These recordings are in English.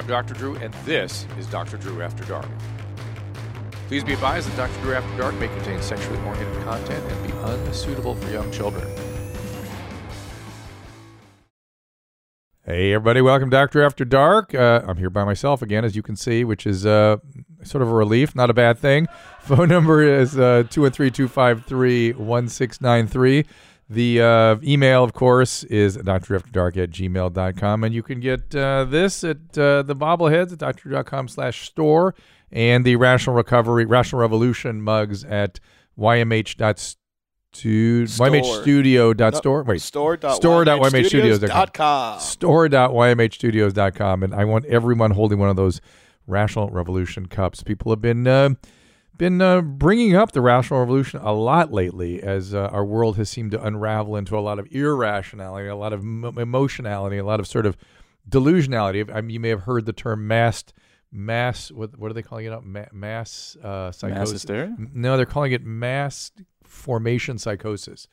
I'm Dr. Drew, and this is Dr. Drew After Dark. Please be advised that Dr. Drew After Dark may contain sexually oriented content and be unsuitable for young children. Hey, everybody. Welcome to Dr. After Dark. I'm here by myself again, as you can see, which is sort of a relief, not a bad thing. Phone number is 213-253-1693. The email, of course, is drafterdark@gmail.com, and you can get this at the bobbleheads at drdrew.com/store, and the Rational Revolution mugs at ymhstudio.store. Wait, store.ymhstudios.com. Store.ymhstudios.com, and I want everyone holding one of those Rational Revolution cups. People have been bringing up the Rational Revolution a lot lately, as our world has seemed to unravel into a lot of irrationality, a lot of emotionality, a lot of sort of delusionality. I mean, you may have heard the term mass. What are they calling it? Mass psychosis. Mass hysteria? No, they're calling it mass formation psychosis,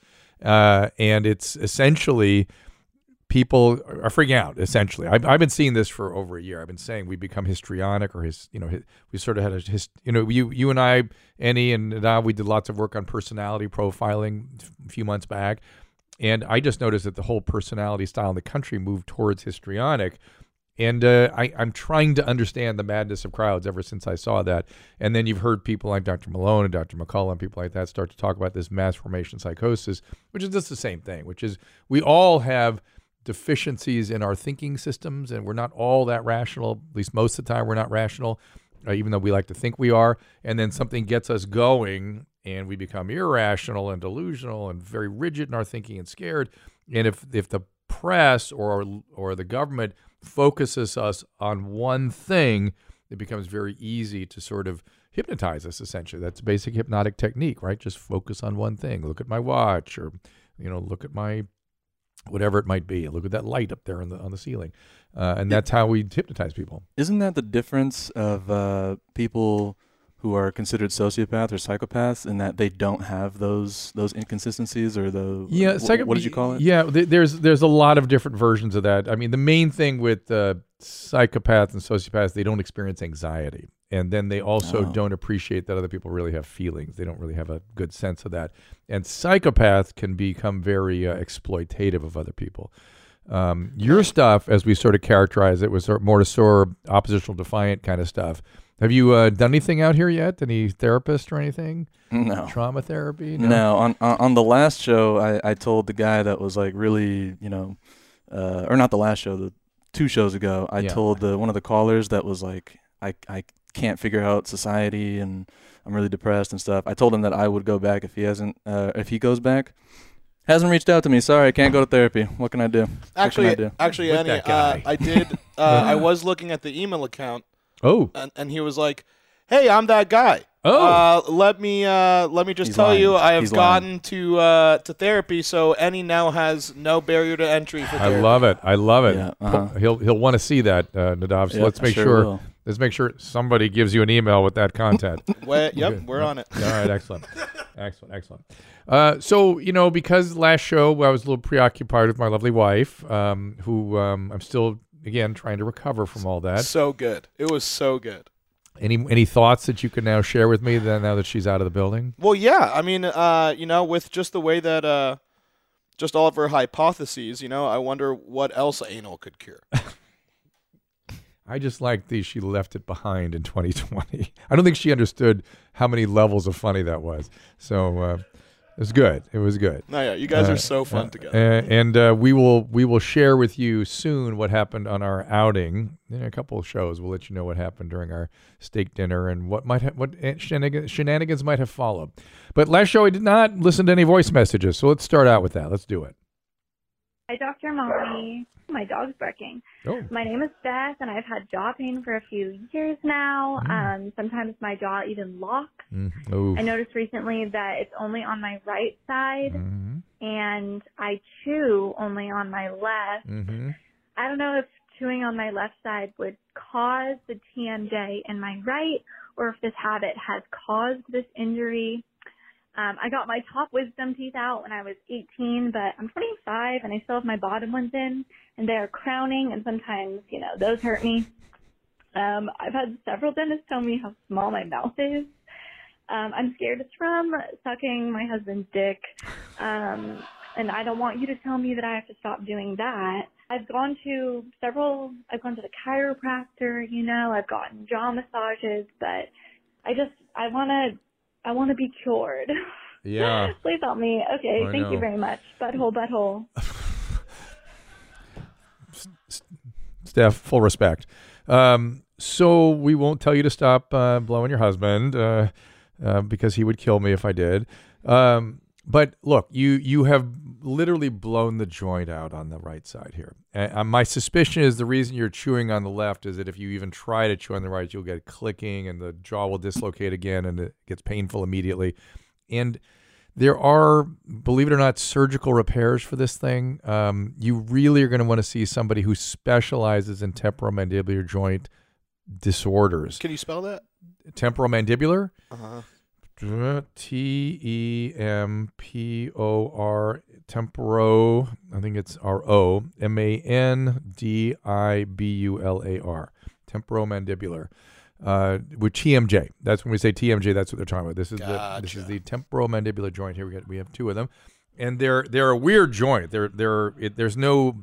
and it's essentially people are freaking out. Essentially, I've been seeing this for over a year. I've been saying we become histrionic, or we sort of had you and I, Annie and Nadav, we did lots of work on personality profiling a few months back, and I just noticed that the whole personality style in the country moved towards histrionic. And I'm trying to understand the madness of crowds ever since I saw that. And then you've heard people like Dr. Malone and Dr. McCullough and people like that start to talk about this mass formation psychosis, which is just the same thing, which is we all have deficiencies in our thinking systems, and we're not all that rational. At least most of the time we're not rational, even though we like to think we are. And then something gets us going, and we become irrational and delusional and very rigid in our thinking and scared. And if the press or the government focuses us on one thing, it becomes very easy to sort of hypnotize us, essentially. That's a basic hypnotic technique, right? Just focus on one thing. Look at my watch, or look at my whatever it might be. Look at that light up there on the ceiling. And that's how we hypnotize people. Isn't that the difference of people who are considered sociopaths or psychopaths, in that they don't have those inconsistencies, or what did you call it? Yeah, there's a lot of different versions of that. I mean, the main thing with psychopaths and sociopaths, they don't experience anxiety, and then they also don't appreciate that other people really have feelings. They don't really have a good sense of that. And psychopaths can become very exploitative of other people. Your stuff, as we sort of characterize it, was sort of mortisaur, oppositional defiant kind of stuff. Have you done anything out here yet? Any therapist or anything? No. Trauma therapy? No. On the last show, I told the guy that was like really, or not the last show, the 2 shows ago, I told one of the callers that was like, I can't figure out society and I'm really depressed and stuff. I told him that I would go back if he goes back. Hasn't reached out to me. Sorry, I can't go to therapy. What can I do? Actually, Annie, I did. I was looking at the email account. Oh, and he was like, "Hey, I'm that guy. Let me just tell you, I have gotten to therapy, so Annie now has no barrier to entry for therapy." I love it. Yeah, He'll want to see that, Nadav. So let's make sure somebody gives you an email with that content. We're on it. All right, excellent. So because last show I was a little preoccupied with my lovely wife, who I'm still, again, trying to recover from all that. So good. It was so good. Any thoughts that you can now share with me now that she's out of the building? Well, yeah. I mean, with just the way that, just all of her hypotheses, I wonder what else anal could cure. I just like she left it behind in 2020. I don't think she understood how many levels of funny that was. So it was good. It was good. No, yeah, you guys are so fun together. And we will share with you soon what happened on our outing. In a couple of shows, we'll let you know what happened during our steak dinner and what shenanigans might have followed. But last show, I did not listen to any voice messages, so let's start out with that. Let's do it. Hi, Dr. Mommy. My dog's barking. Oh. My name is Beth, and I've had jaw pain for a few years now. Sometimes my jaw even locks. I noticed recently that it's only on my right side, and I chew only on my left. I don't know if chewing on my left side would cause the TMJ in my right, or if this habit has caused this injury. I got my top wisdom teeth out when I was 18, but I'm 25 and I still have my bottom ones in, and they are crowning, and sometimes, those hurt me. I've had several dentists tell me how small my mouth is. I'm scared it's from sucking my husband's dick. And I don't want you to tell me that I have to stop doing that. I've gone to the chiropractor, I've gotten jaw massages, but I want to be cured. Yeah. Please help me. Okay, thank you very much. Butthole. Steph, full respect. So we won't tell you to stop blowing your husband because he would kill me if I did. But look, you have literally blown the joint out on the right side here. My suspicion is the reason you're chewing on the left is that if you even try to chew on the right, you'll get clicking and the jaw will dislocate again and it gets painful immediately. And there are, believe it or not, surgical repairs for this thing. You really are going to want to see somebody who specializes in temporomandibular joint disorders. Can you spell that? Temporomandibular? Uh-huh. Tempor, temporo, I think it's ROMANDIBULAR, temporomandibular, with TMJ. That's when we say TMJ, that's what they're talking about. This is the temporomandibular joint here. We have two of them, and they're a weird joint. There's no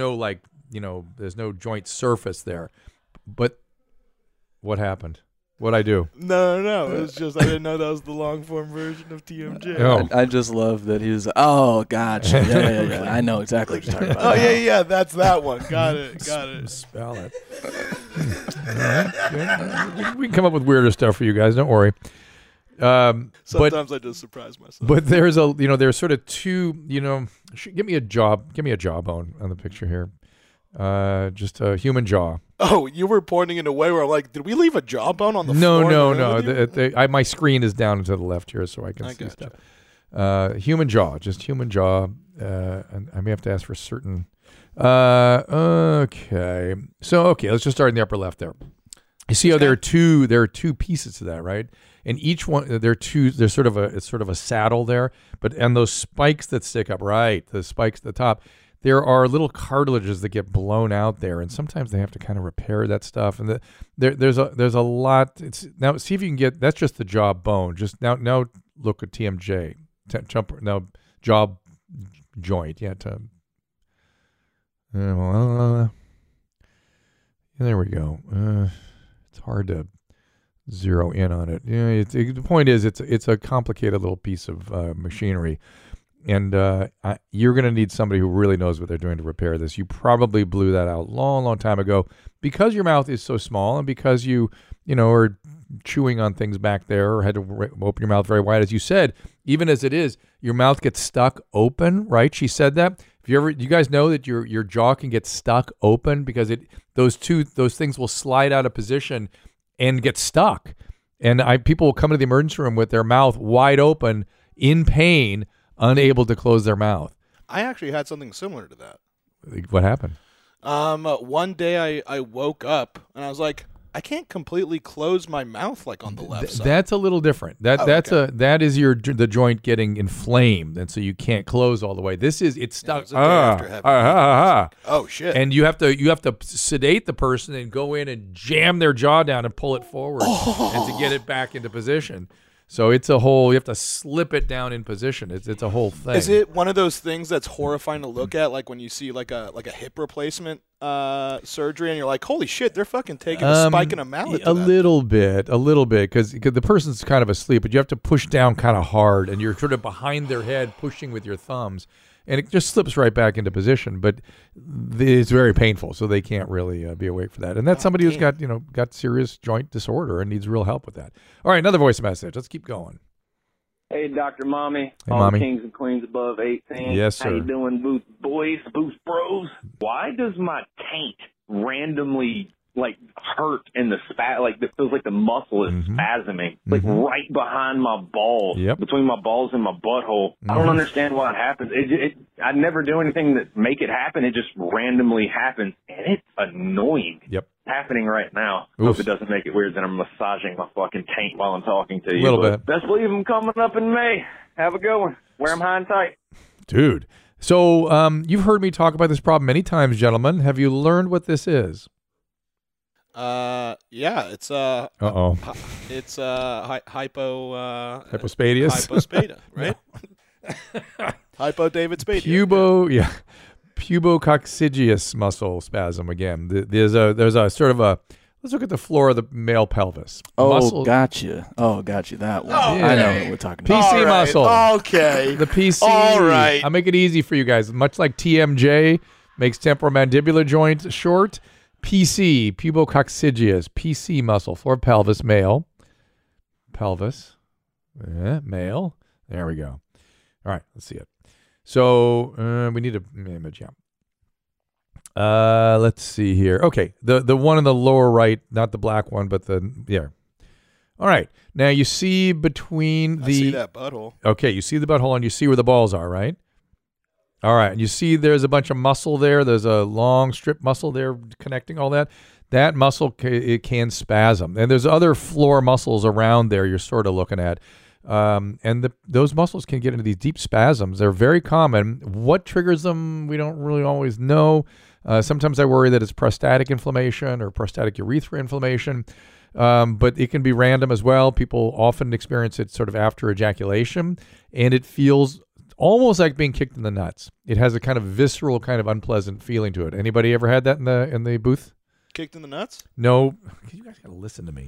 joint surface there. But what happened? What'd I do? No. It was just I didn't know that was the long form version of TMJ. Oh. I just love that he was. Oh, gotcha. Yeah. I know exactly what you're talking about. Oh yeah. That's that one. Got it. Spell it. All right. We can come up with weirder stuff for you guys. Don't worry. Sometimes I just surprise myself. But there's sort of two. Give me a jawbone on the picture here. Just a human jaw. Oh, you were pointing in a way where I'm like, did we leave a jawbone on the floor? No. My screen is down to the left here, so I can see stuff. Human jaw, just human jaw. And I may have to ask for certain. Okay. So let's just start in the upper left there. You see how there are two pieces to that, right? And each one there's sort of a saddle there, and those spikes that stick up, right? The spikes at the top. There are little cartilages that get blown out there, and sometimes they have to kind of repair that stuff. And there's a lot. Now see if you can get. That's just the jaw bone. Just now look at TMJ. Now jaw joint. Yeah. There we go. It's hard to zero in on it. Yeah. The point is, it's a complicated little piece of machinery. And you're going to need somebody who really knows what they're doing to repair this. You probably blew that out a long, long time ago because your mouth is so small and because you are chewing on things back there or had to open your mouth very wide. As you said, even as it is, your mouth gets stuck open, right? She said that. You guys know that your jaw can get stuck open because those things will slide out of position and get stuck. And people will come to the emergency room with their mouth wide open in pain, unable to close their mouth. I actually had something similar to that. What happened? One day I woke up and I was like, I can't completely close my mouth like on the left side. That's a little different. That is the joint getting inflamed, and so you can't close all the way. It's stuck. Oh shit! And you have to sedate the person and go in and jam their jaw down and pull it forward and to get it back into position. So it's a whole. You have to slip it down in position. It's a whole thing. Is it one of those things that's horrifying to look at, like when you see like a hip replacement surgery, and you're like, holy shit, they're fucking taking a spike in a mallet? A little bit, because the person's kind of asleep, but you have to push down kind of hard, and you're sort of behind their head, pushing with your thumbs, and it just slips right back into position. But it's very painful, so they can't really be awake for that. And that's somebody who's got serious joint disorder and needs real help with that. All right, another voice message. Let's keep going. Hey, Dr. Mommy. Hey, all Mommy. Kings and Queens above 18. Yes, sir. How you doing, Boost Boys, Boost Bros? Why does my taint randomly hurt in the it feels like the muscle is spasming, right behind my balls, between my balls and my butthole. I don't understand why it happens. I never do anything that make it happen. It just randomly happens, and it's annoying. Yep. Happening right now. Oof. Hope it doesn't make it weird that I'm massaging my fucking taint while I'm talking to you. A little bit. Best believe I'm coming up in May. Have a good one. Wear them high and tight. Dude. So you've heard me talk about this problem many times, gentlemen. Have you learned what this is? Yeah, it's it's hypospadias. Hypospada, right? Hypo David Spade. Pubococcygeus muscle spasm again. There's a sort of a. Let's look at the floor of the male pelvis. Gotcha. That one. Oh, yeah. I know what we're talking about. PC muscle. Okay. The PC. All right. I'll make it easy for you guys. Much like TMJ makes temporomandibular joint short. PC, pubococcygeus, PC muscle, floor pelvis, male. Pelvis. Male. There we go. All right, let's see it. So we need an image, yeah. Let's see here. Okay, the one in the lower right, not the black one, but All right. Now you see between the. I see that butthole. Okay, you see the butthole and you see where the balls are, right? All right. And you see there's a bunch of muscle there. There's a long strip muscle there connecting all that. That muscle it can spasm, and there's other floor muscles around there you're sort of looking at. And those muscles can get into these deep spasms. They're very common. What triggers them, we don't really always know. Sometimes I worry that it's prostatic inflammation or prostatic urethra inflammation, but it can be random as well. People often experience it sort of after ejaculation, and it feels almost like being kicked in the nuts. It has a kind of visceral, kind of unpleasant feeling to it. Anybody ever had that in the booth? Kicked in the nuts? No, you guys gotta listen to me.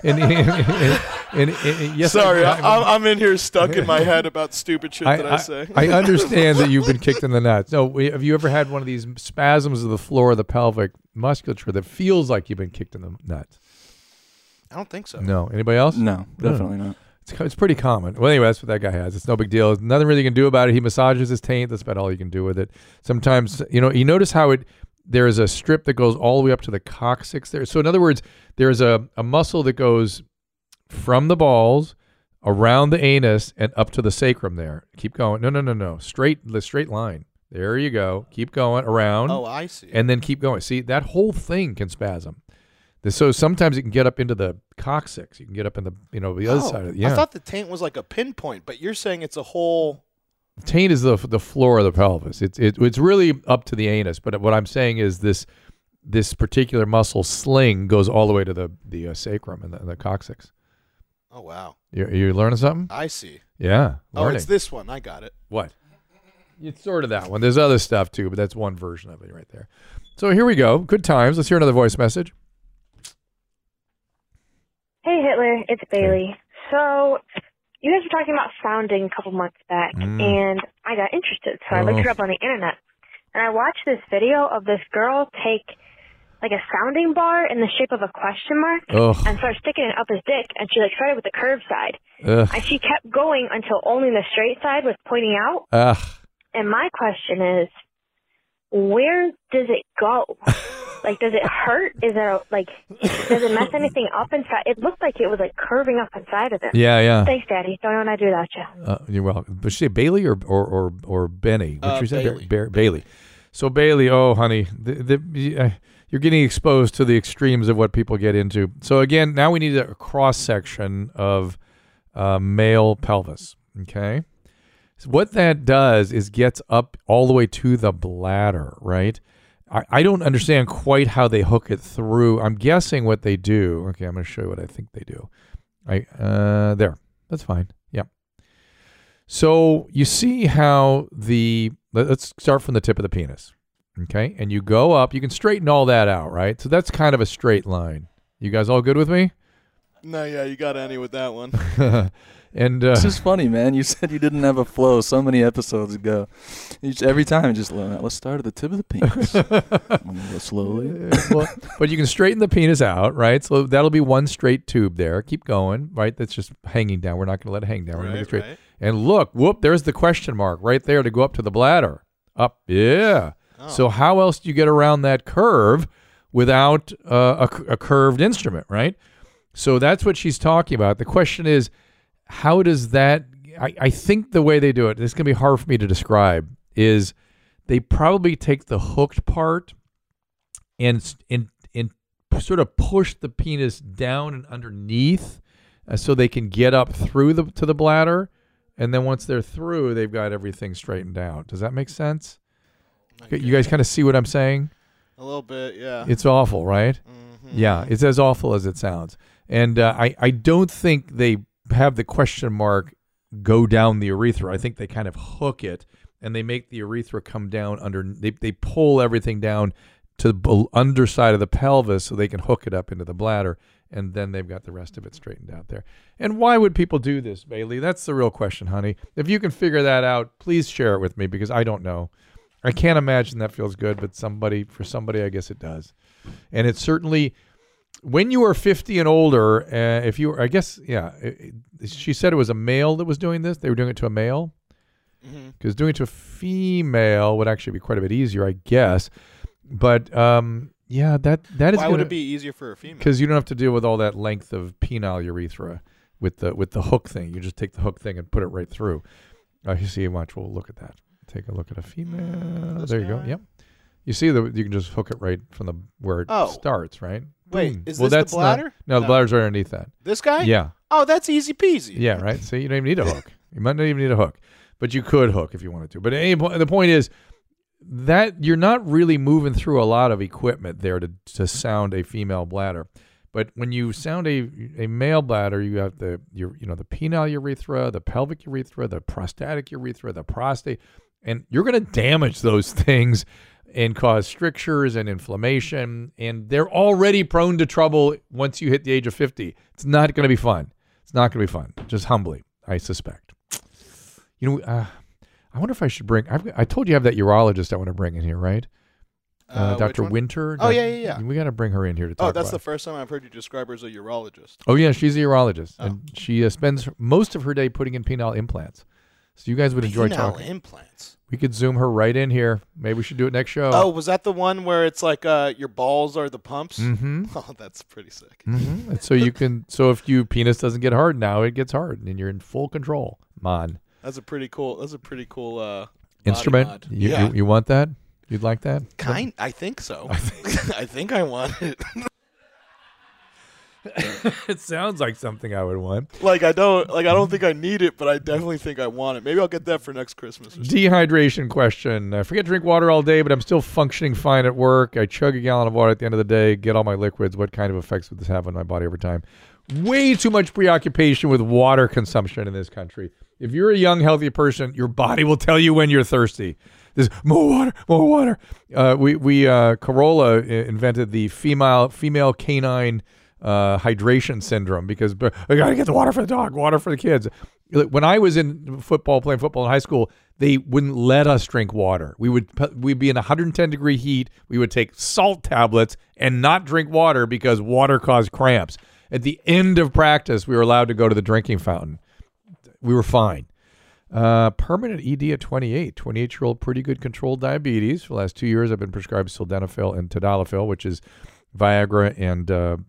Yes, sorry, I'm in here stuck in my head about stupid shit that I say. I understand that you've been kicked in the nuts. No, have you ever had one of these spasms of the floor of the pelvic musculature that feels like you've been kicked in the nuts? I don't think so. No. Anybody else? No, definitely not. It's pretty common. Well, anyway, that's what that guy has. It's no big deal. There's nothing really you can do about it. He massages his taint. That's about all you can do with it. Sometimes, you notice how there is a strip that goes all the way up to the coccyx there. So in other words, there's a muscle that goes from the balls around the anus and up to the sacrum there. Keep going. No. The straight line. There you go. Keep going around. Oh, I see. And then keep going. See, that whole thing can spasm. So sometimes you can get up into the coccyx. You can get up in the other side of it. Yeah. I thought the taint was like a pinpoint, but you're saying it's a whole. The taint is the floor of the pelvis. It's really up to the anus. But what I'm saying is this particular muscle sling goes all the way to the sacrum and the coccyx. Oh wow! You're learning something? I see. Yeah. Learning. Oh, it's this one. I got it. What? It's sort of that one. There's other stuff too, but that's one version of it right there. So here we go. Good times. Let's hear another voice message. Hey Hitler, it's Bailey. So you guys were talking about sounding a couple months back, and I got interested, so I looked it up on the internet. And I watched this video of this girl take like a sounding bar in the shape of a question mark and start sticking it up his dick, and she started with the curved side. And she kept going until only the straight side was pointing out. And my question is, where does it go? Does it hurt? Does it mess anything up inside? It looked like it was curving up inside of him. Yeah. Thanks, Daddy. Don't know when I do that, you. You're welcome. But she say Bailey or Benny? What you say? Bailey. Bailey. So Bailey, oh honey, you're getting exposed to the extremes of what people get into. So again, now we need a cross section of male pelvis. Okay. So what that does is gets up all the way to the bladder, right? I don't understand quite how they hook it through. I'm guessing what they do. Okay, I'm going to show you what I think they do. There. That's fine. Yep. So you see how let's start from the tip of the penis. Okay? And you go up. You can straighten all that out, right? So that's kind of a straight line. You guys all good with me? No, yeah, you got Annie with that one. And this is funny, man. You said you didn't have a flow so many episodes ago. Every time, let's start at the tip of the penis. Go slowly. But you can straighten the penis out, right? So that'll be one straight tube there. Keep going, right? That's just hanging down. We're not going to let it hang down. We're going to make it straight. Right. And look, there's the question mark right there to go up to the bladder. Up, yeah. Oh. So how else do you get around that curve without a curved instrument, right? So that's what she's talking about. The question is, how does that, I think the way they do it, this is going to be hard for me to describe, is they probably take the hooked part and sort of push the penis down and underneath so they can get up through to the bladder. And then once they're through, they've got everything straightened out. Does that make sense? Okay. You guys kind of see what I'm saying? A little bit, yeah. It's awful, right? Mm-hmm. Yeah, it's as awful as it sounds. And I don't think they have the question mark go down the urethra. I think they kind of hook it, and they make the urethra come down under. They pull everything down to the underside of the pelvis so they can hook it up into the bladder, and then they've got the rest of it straightened out there. And why would people do this, Bailey? That's the real question, honey. If you can figure that out, please share it with me, because I don't know. I can't imagine that feels good, but for somebody, I guess it does. And it's certainly, when you are 50 and older, if you were, I guess, she said it was a male that was doing this. They were doing it to a male. Because doing it to a female would actually be quite a bit easier, I guess. But that is. Why would it be easier for a female? Because you don't have to deal with all that length of penile urethra with the hook thing. You just take the hook thing and put it right through. You see, watch. We'll look at that. Take a look at a female. There you go. Yep. You see you can just hook it right from where it starts, right? Wait, Boom. is this the bladder? No, the bladder's right underneath that. This guy? Yeah. Oh, that's easy peasy. Yeah, right. See, you don't even need a hook. You might not even need a hook, but you could hook if you wanted to. But the point is that you're not really moving through a lot of equipment there to sound a female bladder. But when you sound a male bladder, you have the penile urethra, the pelvic urethra, the prostatic urethra, the prostate, and you're going to damage those things and cause strictures and inflammation, and they're already prone to trouble once you hit the age of 50. It's not going to be fun. It's not going to be fun, just humbly, I suspect. I wonder if I should bring, I told you I have that urologist I want to bring in here, right? Dr. Winter. Oh, yeah. We got to bring her in here to talk about. Oh, that's the first time I've heard you describe her as a urologist. Oh, yeah, she's a urologist, and she spends most of her day putting in penile implants. So you guys would enjoy talking. Penile implants. We could zoom her right in here. Maybe we should do it next show. Oh, was that the one where it's like your balls are the pumps? Mm-hmm. Oh, that's pretty sick. Mm-hmm. So if your penis doesn't get hard now, it gets hard, and you're in full control. Man. That's a pretty cool instrument. Mod. You want that? You'd like that? I think so. I think I want it. It sounds like something I would want. I don't think I need it, but I definitely think I want it. Maybe I'll get that for next Christmas. Dehydration question. I forget to drink water all day, but I'm still functioning fine at work. I chug a gallon of water at the end of the day, get all my liquids. What kind of effects would this have on my body over time? Way too much preoccupation with water consumption in this country. If you're a young, healthy person, your body will tell you when you're thirsty. There's more water. Corolla invented the female canine hydration syndrome because I got to get the water for the dog, water for the kids. When I was playing football in high school, they wouldn't let us drink water. We'd be in 110 degree heat. We would take salt tablets and not drink water because water caused cramps. At the end of practice, we were allowed to go to the drinking fountain. We were fine. Permanent ED at 28. 28-year-old, pretty good controlled diabetes. For the last 2 years, I've been prescribed sildenafil and tadalafil, which is Viagra and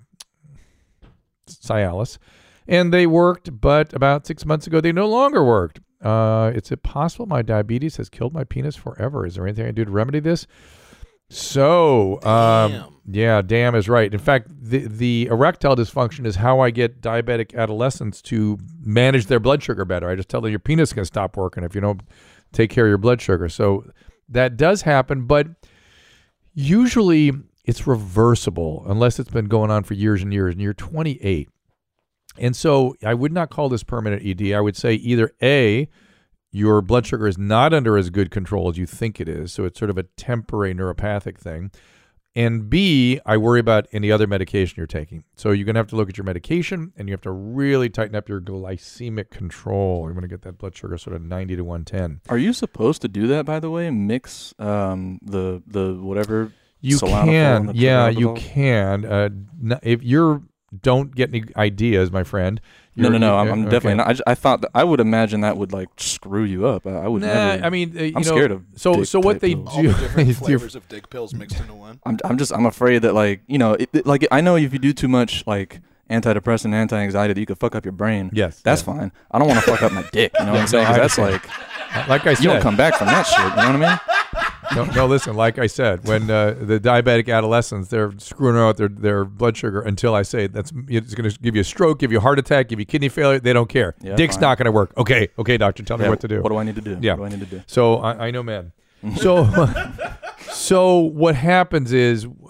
Cialis. And they worked, but about 6 months ago, they no longer worked. It's possible my diabetes has killed my penis forever. Is there anything I do to remedy this? So, damn is right. In fact, the erectile dysfunction is how I get diabetic adolescents to manage their blood sugar better. I just tell them your penis can stop working if you don't take care of your blood sugar. So that does happen, but usually it's reversible unless it's been going on for years and years, and you're 28. And so I would not call this permanent ED. I would say either A, your blood sugar is not under as good control as you think it is, so it's sort of a temporary neuropathic thing. And B, I worry about any other medication you're taking. So you're going to have to look at your medication, and you have to really tighten up your glycemic control. You're going to get that blood sugar sort of 90 to 110. Are you supposed to do that, by the way? Mix the whatever? You can. Yeah, you can. If you're... Don't get any ideas, my friend. No. I'm definitely not. I thought that, I would imagine that would like screw you up. I would never. I mean, I'm scared of. So what they do? All the different flavors of dick pills mixed into one. I'm afraid that like I know if you do too much like antidepressant, anti-anxiety, that you could fuck up your brain. Yes, that's fine. I don't want to fuck up my dick. You know what I'm saying? That's like I said, you don't come back from that shit. You know what I mean? No, listen, like I said, when the diabetic adolescents, they're screwing around with their blood sugar until I say it's going to give you a stroke, give you a heart attack, give you kidney failure. They don't care. Yeah, Dick's not going to work. Okay, doctor, tell me what to do. What do I need to do? Yeah. What do I need to do? So I know, man. So So what happens is, these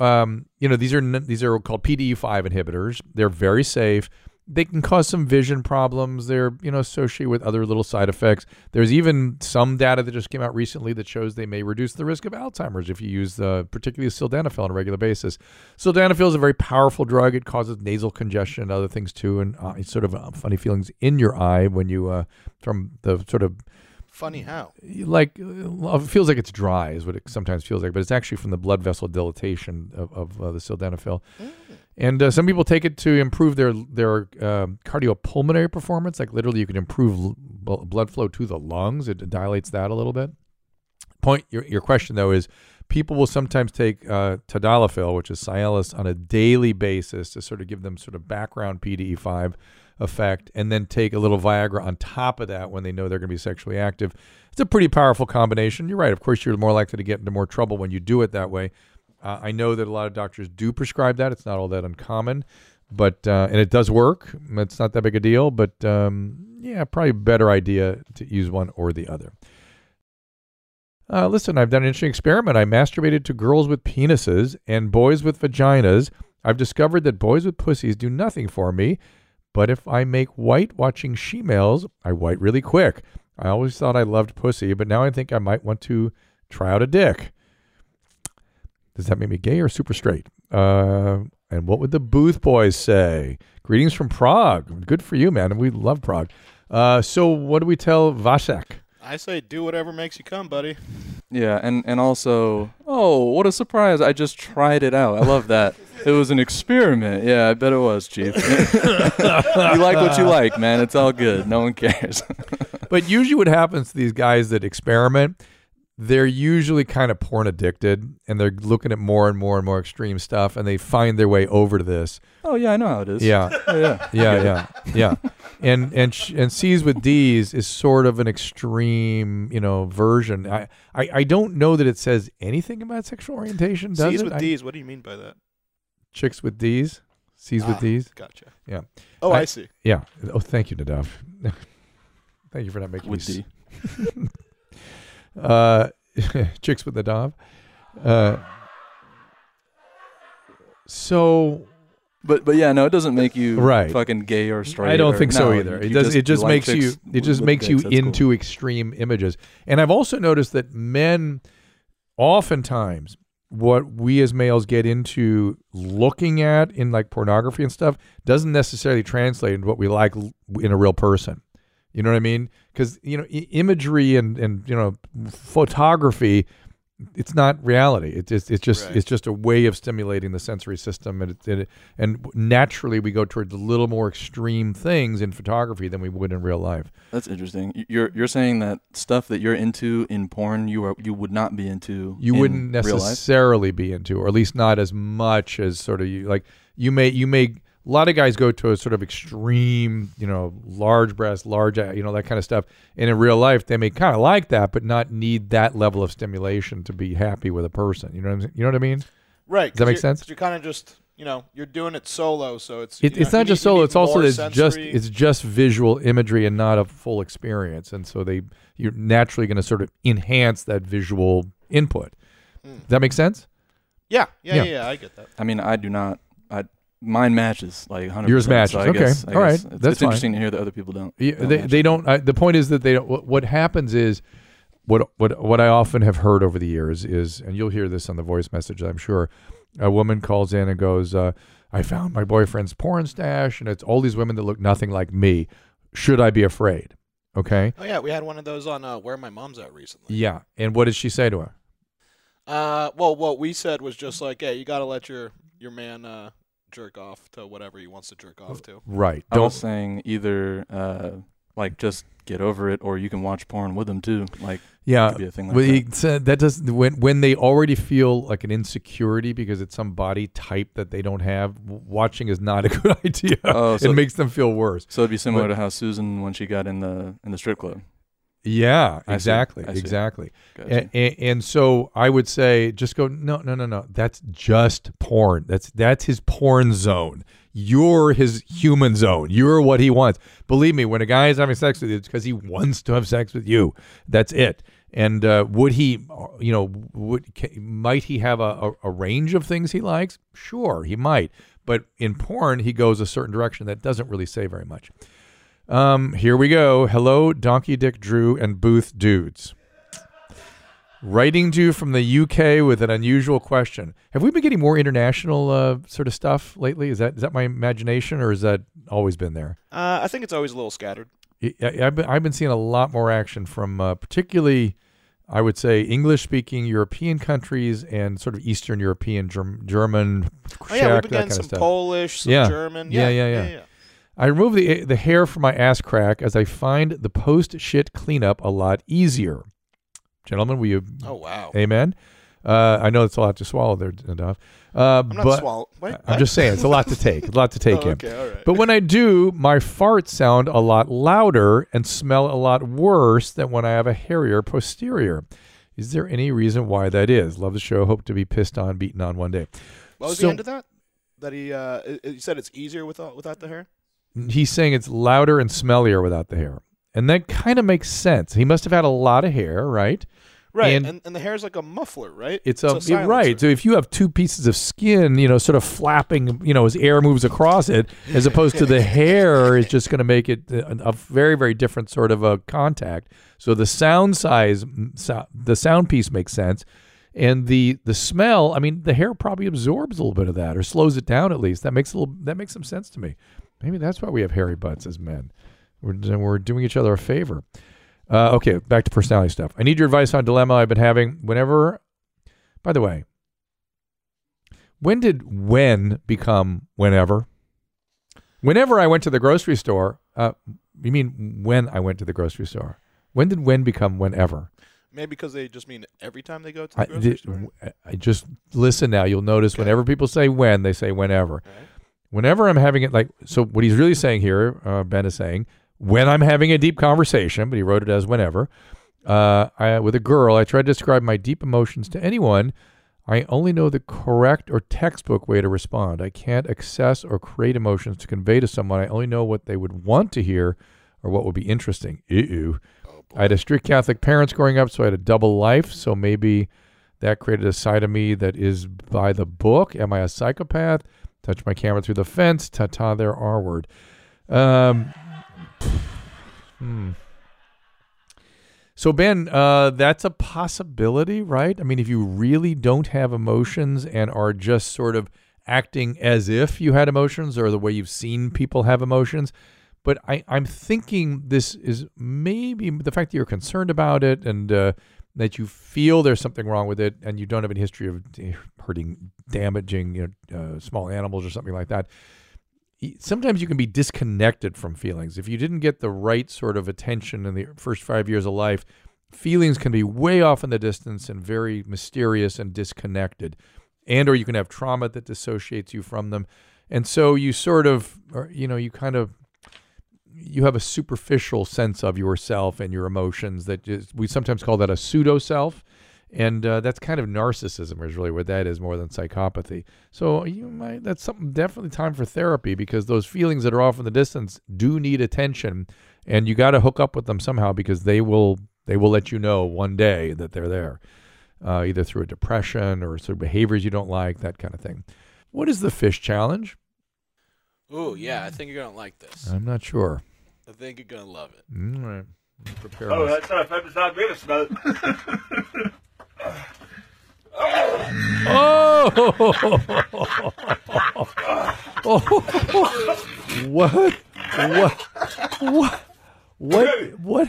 are called PDE5 inhibitors. They're very safe. They can cause some vision problems. They're, associated with other little side effects. There's even some data that just came out recently that shows they may reduce the risk of Alzheimer's if you use particularly sildenafil on a regular basis. Sildenafil is a very powerful drug. It causes nasal congestion and other things too, and sort of funny feelings in your eye when you, from the sort of funny how? It feels like it's dry is what it sometimes feels like, but it's actually from the blood vessel dilatation of the sildenafil. And some people take it to improve their cardiopulmonary performance. Like literally you can improve blood flow to the lungs. It dilates that a little bit. Your question, though, is people will sometimes take tadalafil, which is Cialis, on a daily basis to sort of give them sort of background PDE5 effect, and then take a little Viagra on top of that when they know they're going to be sexually active. It's a pretty powerful combination. You're right. Of course, you're more likely to get into more trouble when you do it that way. I know that a lot of doctors do prescribe that. It's not all that uncommon, but and it does work. It's not that big a deal, but probably a better idea to use one or the other. Listen, I've done an interesting experiment. I masturbated to girls with penises and boys with vaginas. I've discovered that boys with pussies do nothing for me, but if I make white watching she-males, I white really quick. I always thought I loved pussy, but now I think I might want to try out a dick. Does that make me gay or super straight? And what would the Booth Boys say? Greetings from Prague. Good for you, man. We love Prague. So what do we tell Vasek? I say do whatever makes you come, buddy. Yeah, and also, what a surprise. I just tried it out. I love that. It was an experiment. Yeah, I bet it was, Chief. You like what you like, man. It's all good. No one cares. But usually what happens to these guys that experiment, they're usually kind of porn addicted, and they're looking at more and more and more extreme stuff, and they find their way over to this. Oh yeah, I know how it is. Yeah, yeah. And C's with D's is sort of an extreme, version. I don't know that it says anything about sexual orientation. Does C's it? with D's. What do you mean by that? Chicks with D's, C's with D's. Gotcha. Yeah. Oh, I see. Yeah. Oh, thank you, Nadav. Thank you for not making with me. Chicks with the Dov. So, but yeah, no, it doesn't make you right. fucking gay or straight. I don't think so either. It just makes you into extreme images. And I've also noticed that men, oftentimes, what we as males get into looking at in like pornography and stuff doesn't necessarily translate into what we like in a real person. You know what I mean? Because, imagery and photography, it's not reality. It's just a way of stimulating the sensory system. And naturally we go towards a little more extreme things in photography than we would in real life. That's interesting. You're saying that stuff that you're into in porn, you would not be into. You wouldn't necessarily be into, or at least not as much as sort of you may. A lot of guys go to a sort of extreme, large breast, large, that kind of stuff. And in real life, they may kind of like that, but not need that level of stimulation to be happy with a person. You know what I mean? Right. Does that make sense? You're kind of just, you're doing it solo, so it's not just solo. It's also it's just visual imagery and not a full experience. And so you're naturally going to sort of enhance that visual input. Does that make sense? Yeah, I get that. I mean, I do not. Mine matches like 100%. Yours matches. So All right. It's interesting to hear that other people don't. Yeah, they don't. The point is that they don't. What happens is, what I often have heard over the years is, and you'll hear this on the voice message, I'm sure. A woman calls in and goes, "I found my boyfriend's porn stash, and it's all these women that look nothing like me. Should I be afraid?" Okay. Oh yeah, we had one of those on Where My Mom's At recently. Yeah, and what did she say to her? Well, what we said was just like, hey, you got to let your man jerk off to whatever he wants to jerk off to. Right. I was saying either just get over it, or you can watch porn with them too. Like, yeah, could be a thing like that. Said that does when they already feel like an insecurity because it's some body type that they don't have. Watching is not a good idea. Oh, so it makes them feel worse. So it'd be similar to how Susan when she got in the strip club. Yeah, exactly. Gotcha. And so I would say, just go, no. That's just porn. That's his porn zone. You're his human zone. You're what he wants. Believe me, when a guy is having sex with you, it's because he wants to have sex with you. That's it. And would he, might he have a range of things he likes? Sure, he might. But in porn, he goes a certain direction that doesn't really say very much. Here we go. Hello, Donkey Dick Drew and Booth Dudes. Writing to you from the UK with an unusual question. Have we been getting more international sort of stuff lately? Is that my imagination, or has that always been there? I think it's always a little scattered. I've been seeing a lot more action from particularly, I would say, English-speaking European countries and sort of Eastern European, German, Czech, we've been getting some Polish, some German. Yeah. I remove the hair from my ass crack as I find the post-shit cleanup a lot easier. Gentlemen, will you? Oh, wow. Amen. I know it's a lot to swallow there, Duff. I'm not swallowing. I'm just saying, it's a lot to take. It's a lot to take in. Okay, all right. But when I do, my farts sound a lot louder and smell a lot worse than when I have a hairier posterior. Is there any reason why that is? Love the show. Hope to be pissed on, beaten on one day. What was the end of that? That he said it's easier without the hair? He's saying it's louder and smellier without the hair. And that kind of makes sense. He must have had a lot of hair, right? Right, and the hair is like a muffler, right? It's right. So if you have two pieces of skin, sort of flapping, as air moves across it, as opposed to the hair is just going to make it a very, very different sort of a contact. So the sound piece makes sense. And the smell, I mean, the hair probably absorbs a little bit of that or slows it down at least. That makes some sense to me. Maybe that's why we have hairy butts as men. We're doing each other a favor. Okay, back to personality stuff. I need your advice on a dilemma I've been having whenever. By the way, when did when become whenever? Whenever I went to the grocery store. You mean when I went to the grocery store? When did when become whenever? Maybe because they just mean every time they go to the grocery store? I just listen now. You'll notice whenever people say when, they say whenever. Right. Whenever I'm having it, so what he's really saying here, Ben is saying, when I'm having a deep conversation, but he wrote it as whenever, with a girl, I try to describe my deep emotions to anyone. I only know the correct or textbook way to respond. I can't access or create emotions to convey to someone. I only know what they would want to hear or what would be interesting. Ew. I had a strict Catholic parents growing up, so I had a double life. So maybe that created a side of me that is by the book. Am I a psychopath? Touch my camera through the fence. Ta-ta, there, R-word. So, Ben, that's a possibility, right? I mean, if you really don't have emotions and are just sort of acting as if you had emotions or the way you've seen people have emotions. But I'm thinking this is maybe the fact that you're concerned about it and that you feel there's something wrong with it and you don't have any history of hurting, damaging small animals or something like that. Sometimes you can be disconnected from feelings. If you didn't get the right sort of attention in the first 5 years of life, feelings can be way off in the distance and very mysterious and disconnected. And or you can have trauma that dissociates you from them. And so you sort of, you have a superficial sense of yourself and your emotions we sometimes call that a pseudo-self. And that's kind of narcissism is really what that is more than psychopathy. So that's something definitely time for therapy because those feelings that are off in the distance do need attention and you got to hook up with them somehow because they will let you know one day that they're there, either through a depression or through behaviors you don't like, that kind of thing. What is the fish challenge? Oh, yeah, I think you're going to like this. I'm not sure. I think you're going to love it. All right. Prepare that's not if it's not really smell. What?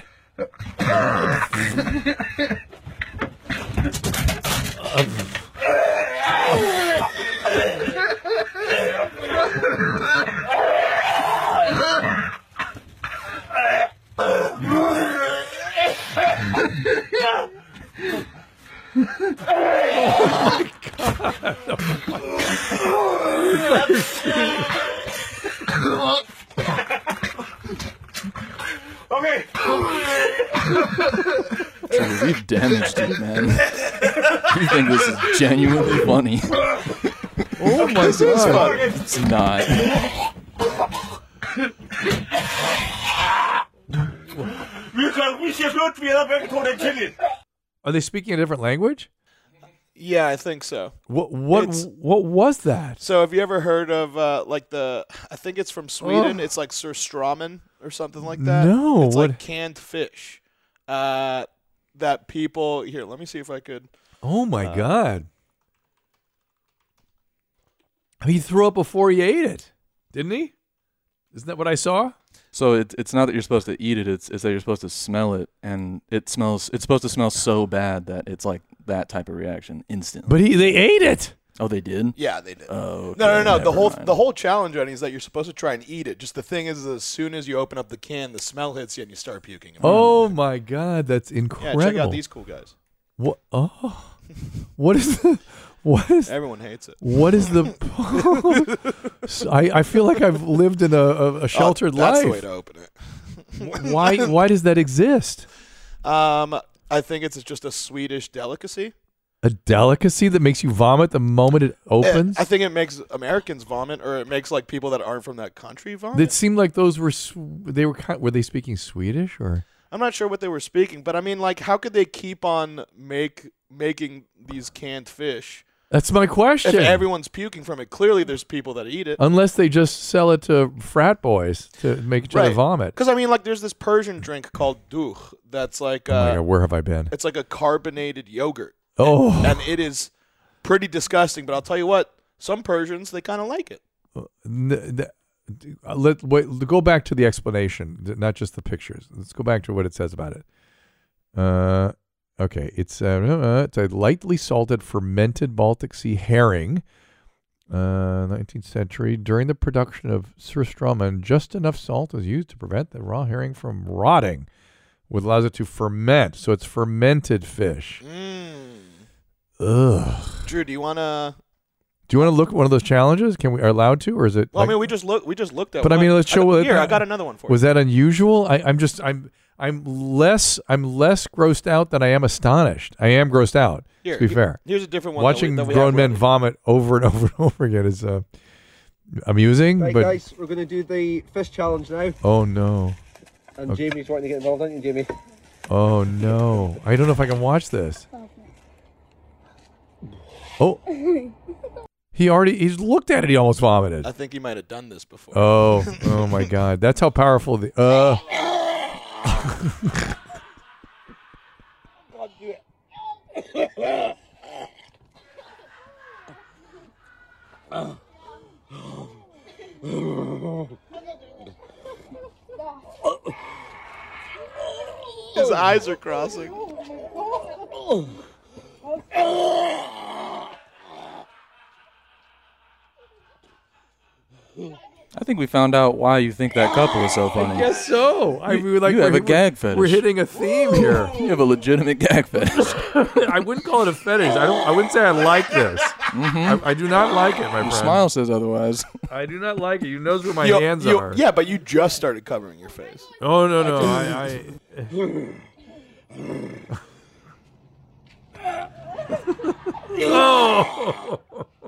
Okay. We've damaged it, man. You think this is genuinely funny? Oh my God! It's not. Vi ser blot videre begge to den tillid. Are they speaking a different language? Yeah, I think so. What was that? So have you ever heard of I think it's from Sweden. It's like surströmming or something like that. No. It's like canned fish. That people here, let me see if I could. Oh my God. He threw up before he ate it, didn't he? Isn't that what I saw? So it's not that you're supposed to eat it, it's that you're supposed to smell it, and it's supposed to smell so bad that it's like that type of reaction instantly. But they ate it. Oh, they did? Yeah, they did. Oh, okay. No. The whole challenge, Eddie, is that you're supposed to try and eat it. Just the thing is, as soon as you open up the can, the smell hits you and you start puking. Oh my God, that's incredible. Yeah, check out these cool guys. What? Oh, what is the? What is? Everyone hates it. What is the? I feel like I've lived in a sheltered life. That's the way to open it. Why does that exist? I think it's just a Swedish delicacy. A delicacy that makes you vomit the moment it opens? I think it makes Americans vomit, or it makes like people that aren't from that country vomit. It seemed like those were were they speaking Swedish or? I'm not sure what they were speaking, but I mean, like, how could they keep on making these canned fish? That's my question. If everyone's puking from it, clearly there's people that eat it. Unless they just sell it to frat boys to make each other vomit. Because I mean, like, there's this Persian drink called duh that's like. Oh my God, where have I been? It's like a carbonated yogurt. Oh. And it is pretty disgusting, but I'll tell you what, some Persians, they kind of like it. Go back to the explanation, not just the pictures. Let's go back to what it says about it. Okay, it's a lightly salted fermented Baltic Sea herring, 19th century. During the production of surströmming, just enough salt is used to prevent the raw herring from rotting, which allows it to ferment. So it's fermented fish. Ugh. Drew, do you want to look at one of those challenges? Are allowed to, or is it? Well, I mean, we just looked at. But one. I mean, let's show. Here, I got another one for you. Was that unusual? I'm less grossed out than I am astonished. I am grossed out. Here, to be fair, here's a different one. Watching grown men vomit over and over and over again is amusing. Right, but guys, we're going to do the fish challenge now. Oh no! And okay. Jamie's wanting to get involved, aren't you, Jamie? Oh no! I don't know if I can watch this. Oh. He's looked at it. He almost vomited. I think he might have done this before. Oh my God! That's how powerful the. His eyes are crossing. I think we found out why you think that couple is so funny. I guess so. You have a gag fetish. We're hitting a theme here. You have a legitimate gag fetish. I wouldn't call it a fetish. I wouldn't say I like this. I do not like it, my friend. Your smile says otherwise. I do not like it. You knows where my hands are. Yeah, but you just started covering your face. Oh no! Oh!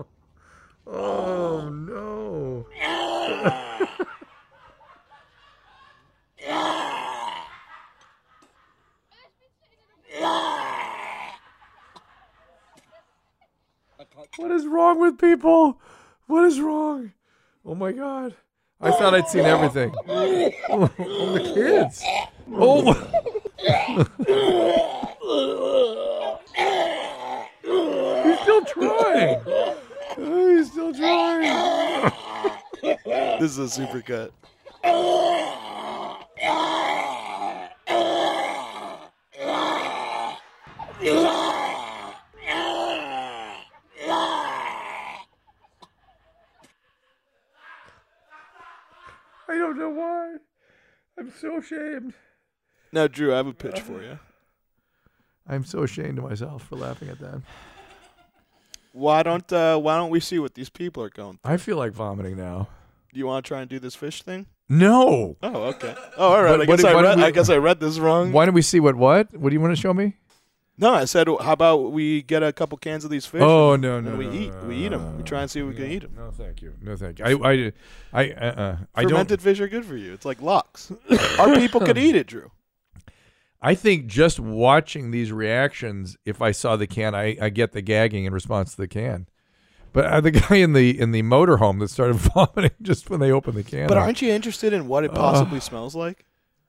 Oh no! What is wrong with people? What is wrong? Oh my God! I thought I'd seen everything. Oh, the kids! Oh! He's still trying. He's still trying. This is a super cut. I don't know why. I'm so ashamed. Now, Drew, I have a pitch for you. I'm so ashamed of myself for laughing at that. Why don't we see what these people are going through? I feel like vomiting now. Do you want to try and do this fish thing? No. Oh, okay. Oh, all right. I guess I read this wrong. Why don't we see what? What do you want to show me? No, I said, how about we get a couple cans of these fish? Oh, and, no. We eat them. We try and see if we can eat them. No, thank you. No, thank you. I Fermented fish are good for you. It's like lox. Our people could eat it, Drew. I think just watching these reactions, if I saw the can, I get the gagging in response to the can. But the guy in the motorhome that started vomiting just when they opened the can. But aren't you interested in what it possibly smells like?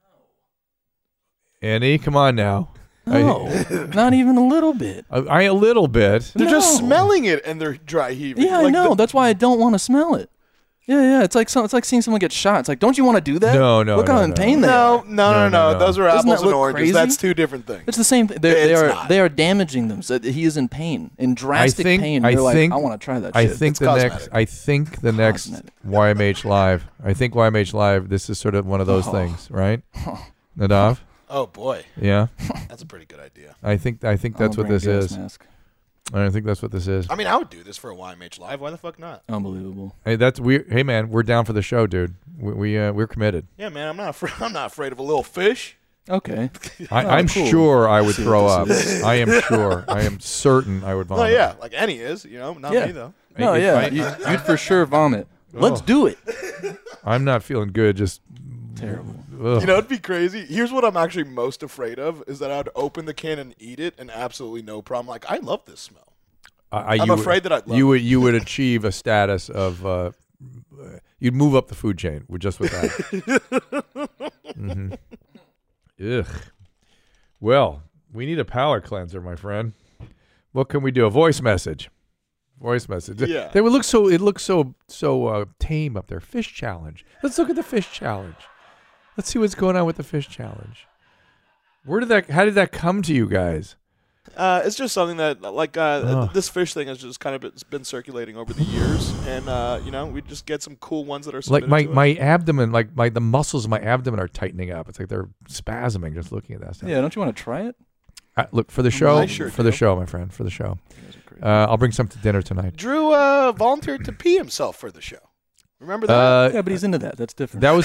Annie, come on now. No, not even a little bit. A little bit. They're just smelling it and they're dry heaving. Yeah, I know. That's why I don't want to smell it. Yeah. It's like seeing someone get shot. It's like, don't you want to do that? No. Look how in pain they are. No. Those are apples and oranges. Crazy? That's two different things. It's the same thing. They are damaging them. So he is in pain, in drastic pain. I want to try that. I shit. think the next YMH Live. I think YMH Live. This is sort of one of those things, right? Nadav. Oh boy. Yeah. That's a pretty good idea. I think that's what this is. I think that's what this is. I mean, I would do this for a YMH Live. Why the fuck not? Unbelievable. Hey, hey man, we're down for the show, dude. We're committed. Yeah, man. I'm not afraid of a little fish. Okay. I'm sure I would throw up. I am sure. I am certain I would vomit. Oh yeah, like Annie is. Not me though. No, you'd for sure vomit. Let's do it. I'm not feeling good. Just terrible. Ugh. It'd be crazy. Here's what I'm actually most afraid of is that I'd open the can and eat it and absolutely no problem. Like, I love this smell. I'm afraid that I'd love it. You would achieve a status of you'd move up the food chain with that. Mm-hmm. Ugh. Well, we need a palate cleanser, my friend. What can we do? A voice message. Yeah. It looks so tame up there. Fish challenge. Let's look at the fish challenge. Let's see what's going on with the fish challenge. How did that come to you guys? It's just something that, this fish thing has just kind of been circulating over the years, and we just get some cool ones that are submitted like to my abdomen, the muscles of my abdomen are tightening up. It's like they're spasming just looking at that stuff. Yeah, don't you want to try it? Look for the show. I sure for the show, my friend. For the show. I'll bring some to dinner tonight. Drew volunteered to pee himself for the show. Remember that? Yeah, but he's into that. That's different. That was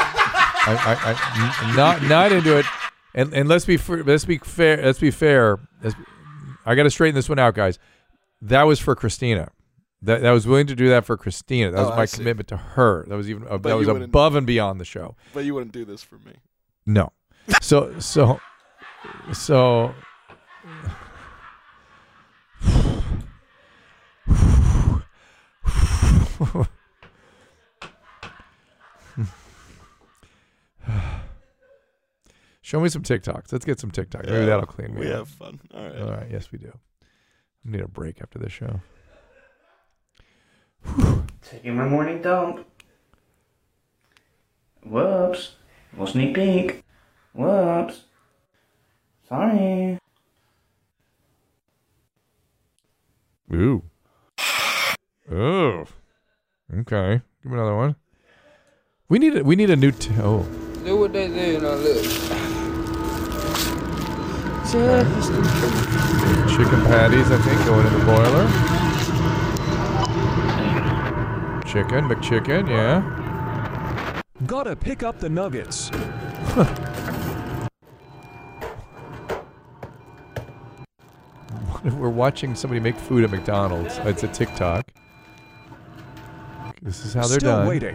I not into it. And let's be fair. I got to straighten this one out, guys. That was for Christina. That I was willing to do that for Christina. That was my commitment to her. That was above and beyond the show. But you wouldn't do this for me. No. So. Show me some TikToks. Let's get some TikToks. Maybe that'll clean me up. We have fun. All right. Yes, we do. I need a break after this show. Taking my morning dump. Whoops. Little sneak peek. Whoops. Sorry. Ooh. Oh. Okay. Give me another one. We need a new oh. Do what they do and I look. Chicken patties, I think, going in the boiler. McChicken, yeah. Gotta pick up the nuggets. We're watching somebody make food at McDonald's. It's a TikTok. This is how they're done. Still waiting.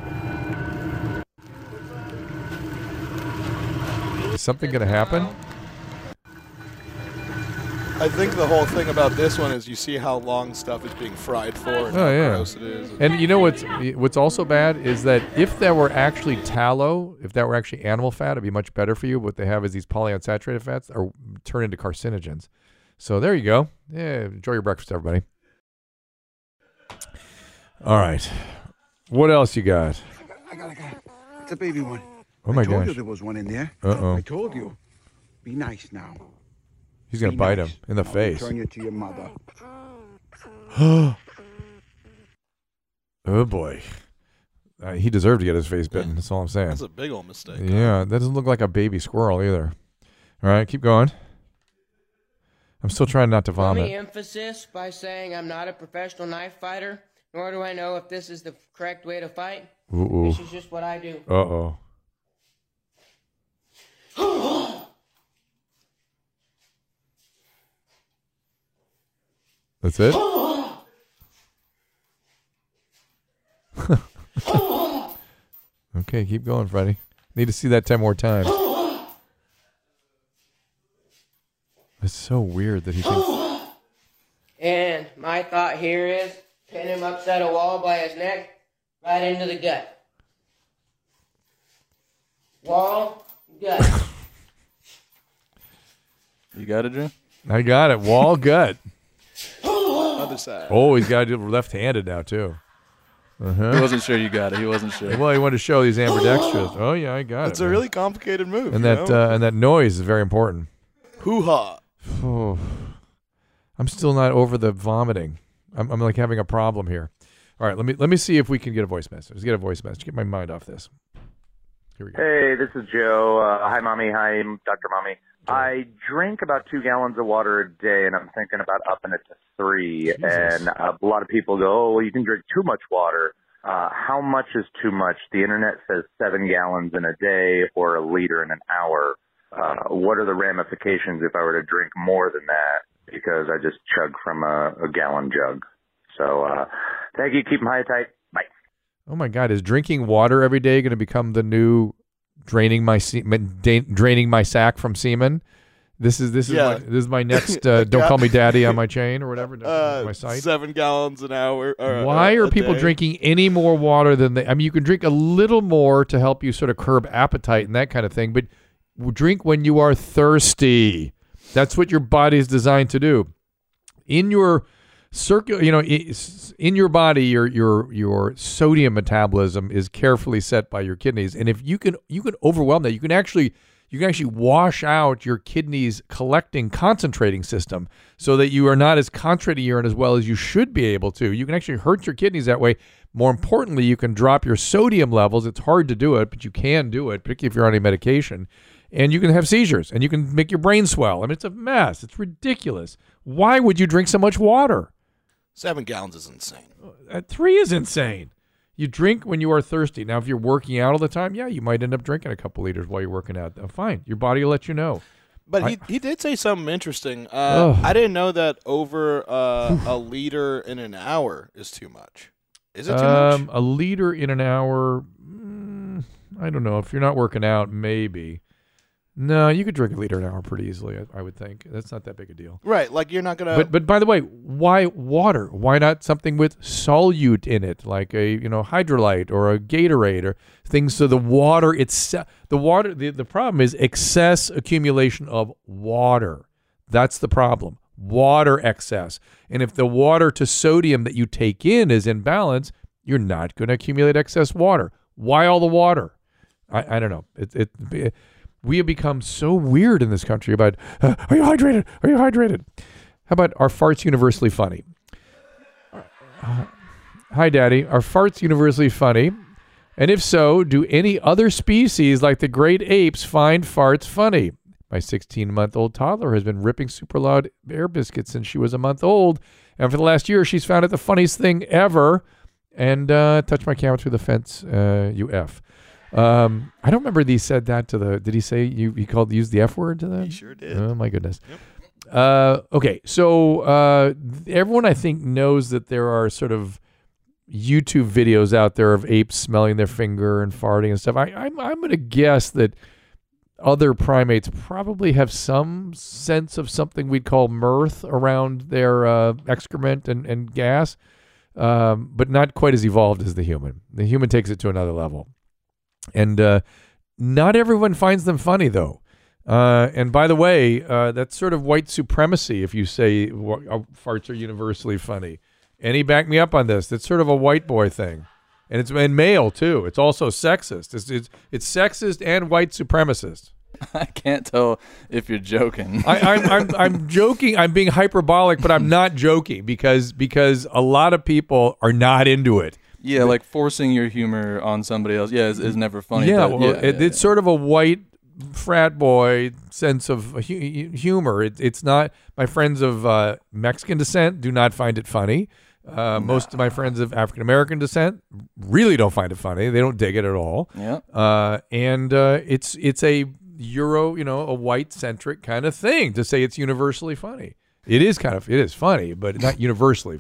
Is something going to happen? I think the whole thing about this one is you see how long stuff is being fried for and how gross it is. And you know what's also bad is that if that were actually tallow, if that were actually animal fat, it'd be much better for you. What they have is these polyunsaturated fats or turn into carcinogens. So there you go. Yeah, enjoy your breakfast, everybody. All right. What else you got? I got. It's a baby one. Oh my gosh. I told gosh. you there was one in there. Uh-oh. I told you. Be nice now. He's going to bite him in the face. I'll return you to your mother. Oh, boy. He deserved to get his face bitten. That's all I'm saying. That's a big old mistake. Yeah, that doesn't look like a baby squirrel either. All right, keep going. I'm still trying not to vomit. Let me emphasis by saying I'm not a professional knife fighter, nor do I know if this is the correct way to fight. Ooh. This is just what I do. Uh-oh. That's it? Okay, keep going, Freddie. Need to see that 10 more times. It's so weird that he thinks. And my thought here is pin him upside a wall by his neck, right into the gut. Wall, gut. You got it, Drew? I got it. Wall, gut. Other side. Oh, he's got to do left-handed now, too. He wasn't sure you got it. He wasn't sure. Well, he wanted to show these ambidextrous. Oh, yeah, I got it. It's a really complicated move. And that noise is very important. Hoo-ha. Oh, I'm still not over the vomiting. I'm like having a problem here. All right, let me see if we can get a voice message. Let's get a voice message. Get my mind off this. Here we go. Hey, this is Joe. Hi, Mommy. Hi, Dr. Mommy. I drink about 2 gallons of water a day, and I'm thinking about upping it to 3. Jesus. And a lot of people go, oh, well, you can drink too much water. How much is too much? The internet says 7 gallons in a day or a liter in an hour. What are the ramifications if I were to drink more than that? Because I just chug from a gallon jug. So thank you. Keep them high and tight. Bye. Oh, my God. Is drinking water every day going to become the new draining my sack from semen? This is my next don't call me daddy on my chain or whatever, my site. 7 gallons an hour. Why are people drinking any more water than they? I mean, you can drink a little more to help you sort of curb appetite and that kind of thing, but drink when you are thirsty. That's what your body is designed to do. In your in your body, your sodium metabolism is carefully set by your kidneys, and if you can overwhelm that, you can actually wash out your kidneys' concentrating system, so that you are not as concentrating urine as well as you should be able to. You can actually hurt your kidneys that way. More importantly, you can drop your sodium levels. It's hard to do it, but you can do it, particularly if you're on a medication. And you can have seizures, and you can make your brain swell. I mean, it's a mess. It's ridiculous. Why would you drink so much water? 7 gallons is insane. 3 is insane. You drink when you are thirsty. Now, if you're working out all the time, yeah, you might end up drinking a couple liters while you're working out. Fine. Your body will let you know. But he did say something interesting. I didn't know that over a liter in an hour is too much. Is it too much? A liter in an hour, I don't know. If you're not working out, maybe. No, you could drink a liter an hour pretty easily, I would think. That's not that big a deal. Right, like you're not going to... But by the way, why water? Why not something with solute in it, like a Hydrolyte or a Gatorade or things so the water itself... The problem is excess accumulation of water. That's the problem. Water excess. And if the water to sodium that you take in is in balance, you're not going to accumulate excess water. Why all the water? I don't know. We have become so weird in this country about, are you hydrated? Are you hydrated? How about, are farts universally funny? Hi, Daddy. Are farts universally funny? And if so, do any other species like the great apes find farts funny? My 16-month-old toddler has been ripping super loud Air Biscuits since she was a month old. And for the last year, she's found it the funniest thing ever. And touch my camera through the fence, you F. I don't remember he said that to the. Did he say used the F word to them? He sure did. Oh my goodness. Yep. Okay, so everyone I think knows that there are sort of YouTube videos out there of apes smelling their finger and farting and stuff. I'm going to guess that other primates probably have some sense of something we'd call mirth around their excrement and gas, but not quite as evolved as the human. The human takes it to another level. And not everyone finds them funny, though. And by the way, that's sort of white supremacy if you say farts are universally funny. And he backed me up on this. It's sort of a white boy thing. And it's male, too. It's also sexist. It's sexist and white supremacist. I can't tell if you're joking. I'm joking. I'm being hyperbolic, but I'm not joking because a lot of people are not into it. Yeah, like forcing your humor on somebody else. Yeah, is never funny. Yeah, but it's sort of a white frat boy sense of humor. It's not. My friends of Mexican descent do not find it funny. Most of my friends of African American descent really don't find it funny. They don't dig it at all. Yeah. And it's a a white centric kind of thing to say it's universally funny. It is funny, but not universally funny.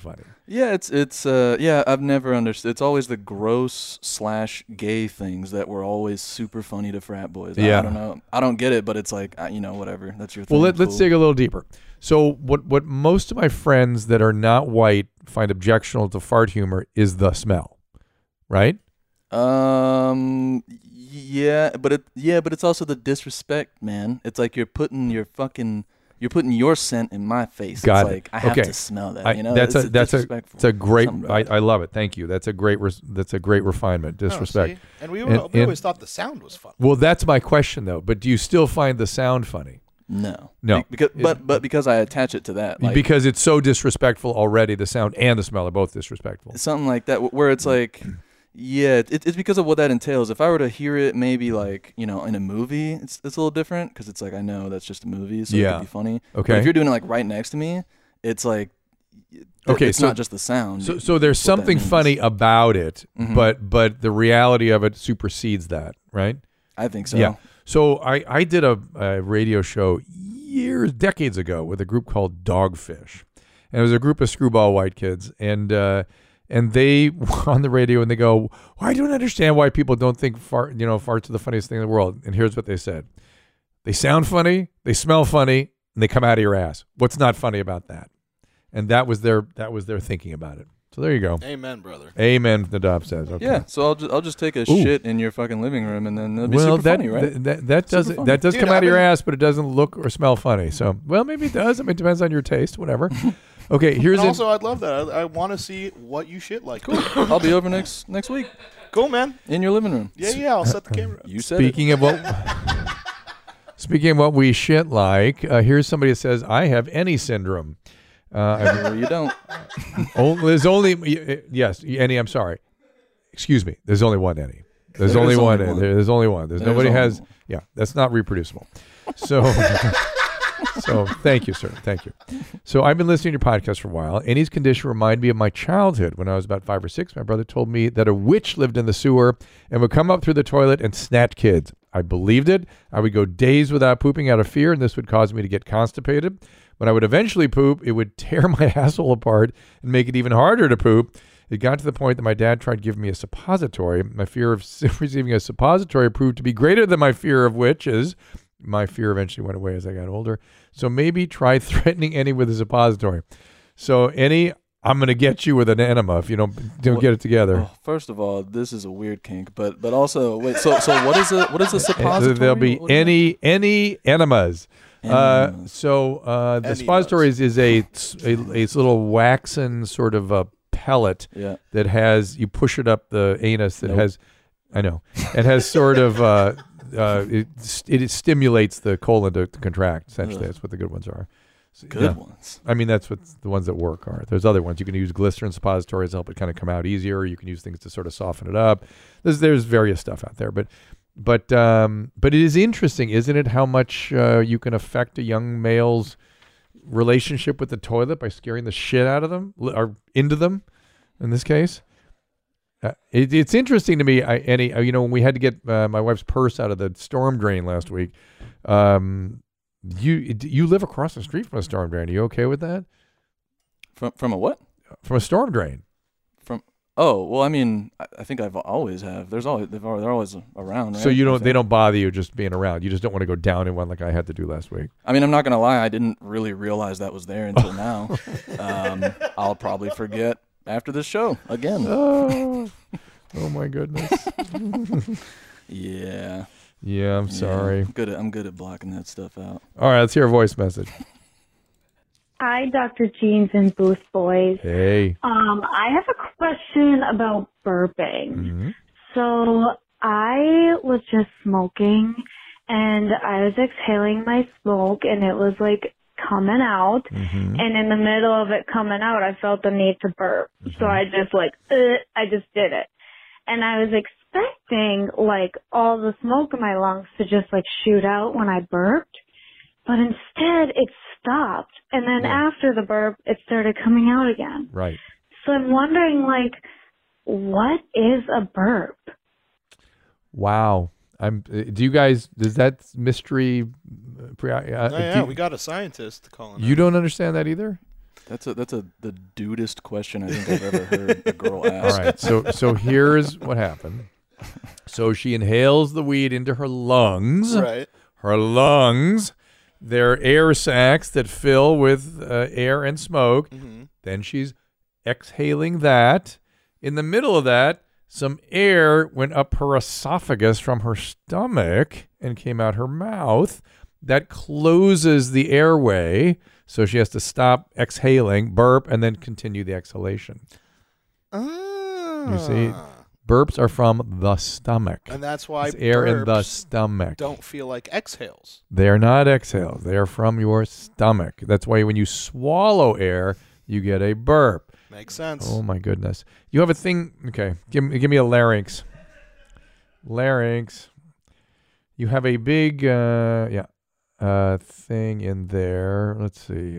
Yeah, I've never understood. It's always the gross/gay things that were always super funny to frat boys. Yeah. I don't know. I don't get it, but it's like, whatever. That's your thing. Well, let's dig a little deeper. So what most of my friends that are not white find objectionable to fart humor is the smell, right? Yeah, but it's also the disrespect, man. It's like you're putting your scent in my face. Got it's it. like I have to smell that. That's a great. I love it. Thank you. That's a great refinement. Disrespect. And we always thought the sound was fun. Well, that's my question though. But do you still find the sound funny? No. Because I attach it to that. Because it's so disrespectful already. The sound and the smell are both disrespectful. Something like that, where it's like. Yeah, it's because of what that entails. If I were to hear it maybe in a movie, it's a little different because it's like I know that's just a movie, so it could be funny. Okay. But if you're doing it like right next to me, it's like it's not just the sound. So there's something funny about it, but the reality of it supersedes that, right? I think so. Yeah. So I did a radio show decades ago with a group called Dogfish, and it was a group of screwball white kids, and they were on the radio and they go, well, I don't understand why people don't think farts are the funniest thing in the world. And here's what they said. They sound funny, they smell funny, and they come out of your ass. What's not funny about that? And that was their thinking about it. So there you go. Amen, brother. Amen, Nadav says. Okay. Yeah, so I'll just take a shit in your fucking living room and then it'll be super funny, right? That does come out of your ass, but it doesn't look or smell funny. So, well, maybe it does. I mean, it depends on your taste, whatever. Okay, here's also I'd love that. I want to see what you shit like. Cool. I'll be over next week. Cool, man. In your living room. Yeah, I'll set the camera up. You said Speaking of what we shit like, here's somebody that says, I have any syndrome. You don't. There's only, yes, any, I'm sorry. Excuse me. There's only one any. There's only one. There's only one. Nobody has, yeah, that's not reproducible. So... So thank you, sir. Thank you. So I've been listening to your podcast for a while. Annie's condition reminded me of my childhood. When I was about 5 or 6, my brother told me that a witch lived in the sewer and would come up through the toilet and snatch kids. I believed it. I would go days without pooping out of fear, and this would cause me to get constipated. When I would eventually poop, it would tear my asshole apart and make it even harder to poop. It got to the point that my dad tried giving me a suppository. My fear of receiving a suppository proved to be greater than my fear of witches. My fear eventually went away as I got older. So maybe try threatening Annie with a suppository. So Annie, I'm going to get you with an enema if you don't get it together. Oh, first of all, this is a weird kink, but also wait. So what is a suppository? There'll be any enemas. The suppository is a little waxen sort of a pellet that has, you push it up the anus that has, I know, it has sort of. It stimulates the colon to contract. Essentially, that's what the good ones are. Good ones. I mean, that's what the ones that work are. There's other ones. You can use glycerin suppositories to help it kind of come out easier. You can use things to sort of soften it up. There's various stuff out there, but it is interesting, isn't it? How much you can affect a young male's relationship with the toilet by scaring the shit out of them or into them. In this case. It's interesting to me, Annie, when we had to get my wife's purse out of the storm drain last week, you live across the street from a storm drain. Are you okay with that? From a what? From a storm drain. I mean, I think I've always have. They're always around. Right? So they don't bother you just being around. You just don't want to go down in one like I had to do last week. I mean, I'm not gonna lie. I didn't really realize that was there until now. I'll probably forget after this show again. Oh my goodness. Yeah. Yeah, I'm sorry. I'm good at blocking that stuff out. All right, let's hear a voice message. Hi, Dr. Jeans and Booth Boys. Hey. I have a question about burping. Mm-hmm. So I was just smoking and I was exhaling my smoke and it was like coming out, and in the middle of it coming out, I felt the need to burp. So I just I just did it. And I was expecting like all the smoke in my lungs to just like shoot out when I burped, but instead it stopped. And then after the burp, it started coming out again. Right. So I'm wondering, like, what is a burp? Wow. Does that mystery? Yeah, we got a scientist calling. You don't understand that either? That's the dudest question I think I've ever heard a girl ask. All right, so here's what happened. So she inhales the weed into her lungs. Right. Her lungs, they're air sacs that fill with air and smoke. Mm-hmm. Then she's exhaling that. In the middle of that, some air went up her esophagus from her stomach and came out her mouth. That closes the airway, so she has to stop exhaling, burp, and then continue the exhalation. You see, burps are from the stomach. And that's why it's air in the stomach don't feel like exhales. They're not exhales. They are from your stomach. That's why when you swallow air, you get a burp. Makes sense. Oh, my goodness. You have a thing. Okay, give me a larynx. Larynx. You have a big, thing in there. Let's see.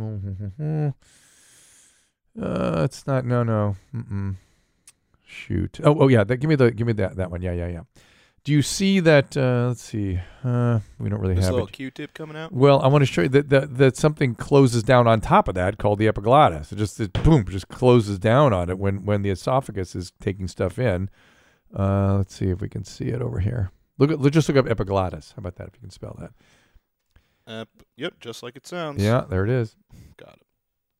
It's not. No. Shoot. Oh yeah. Give me that one. Yeah. Do you see that? Let's see. We don't really have this little it. Q-tip coming out. Well, I want to show you that something closes down on top of that called the epiglottis. It just closes down on it when the esophagus is taking stuff in. Let's see if we can see it over here. Just look up epiglottis. How about that? If you can spell that. Yep, just like it sounds. Yeah, there it is. Got it.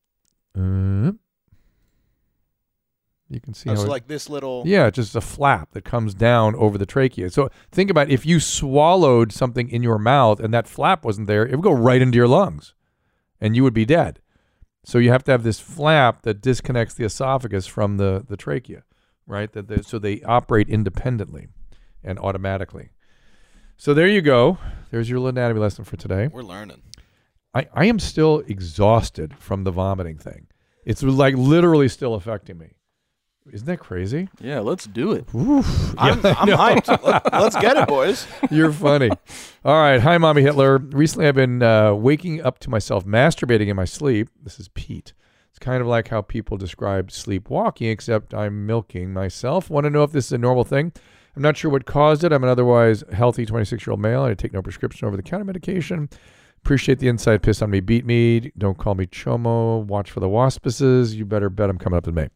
You can see how it's like this little. Yeah, just a flap that comes down over the trachea. So think about if you swallowed something in your mouth and that flap wasn't there, it would go right into your lungs, and you would be dead. So you have to have this flap that disconnects the esophagus from the trachea, right? So they operate independently and automatically. So there you go. There's your little anatomy lesson for today. We're learning. I am still exhausted from the vomiting thing. It's like literally still affecting me. Isn't that crazy? Yeah, let's do it. Oof. I'm hyped. Let's get it, boys. You're funny. All right. Hi, Mommy Hitler. Recently, I've been waking up to myself masturbating in my sleep. This is Pete. It's kind of like how people describe sleepwalking, except I'm milking myself. Want to know if this is a normal thing? I'm not sure what caused it. I'm an otherwise healthy 26-year-old male. I take no prescription over-the-counter medication. Appreciate the insight. Piss on me, beat me. Don't call me Chomo. Watch for the waspices. You better bet I'm coming up in May.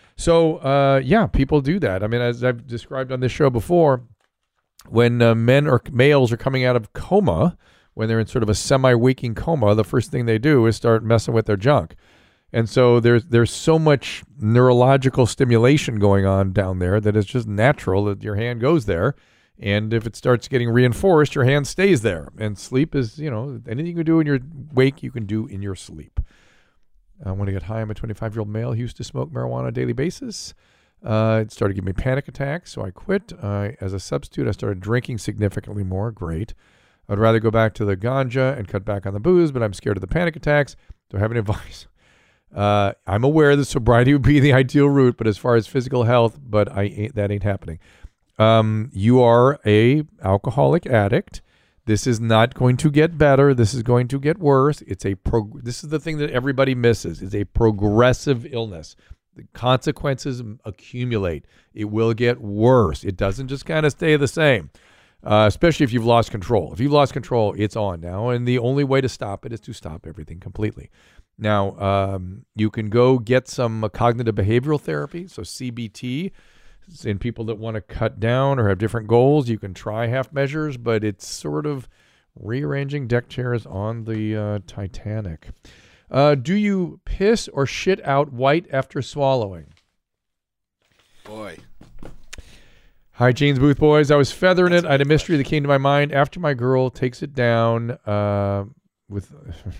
So, people do that. I mean, as I've described on this show before, when men or males are coming out of coma, when they're in sort of a semi-waking coma, the first thing they do is start messing with their junk. And so there's so much neurological stimulation going on down there that it's just natural that your hand goes there. And if it starts getting reinforced, your hand stays there. And sleep is, anything you can do in your wake, you can do in your sleep. I want to get high. I'm a 25-year-old male who used to smoke marijuana on a daily basis. It started giving me panic attacks, so I quit. As a substitute, I started drinking significantly more. Great. I'd rather go back to the ganja and cut back on the booze, but I'm scared of the panic attacks. Do I have any advice? I'm aware that sobriety would be the ideal route, but as far as physical health, that ain't happening. You are a alcoholic addict. This is not going to get better. This is going to get worse. This is the thing that everybody misses. It's a progressive illness. The consequences accumulate. It will get worse. It doesn't just kind of stay the same, especially if you've lost control. If you've lost control, it's on now, and the only way to stop it is to stop everything completely. Now, you can go get some cognitive behavioral therapy, so CBT. In people that want to cut down or have different goals, you can try half measures, but it's sort of rearranging deck chairs on the Titanic. Do you piss or shit out white after swallowing? Boy. Hi, Jane's Booth Boys. I was feathering it. I had a mystery that came to my mind after my girl takes it down with...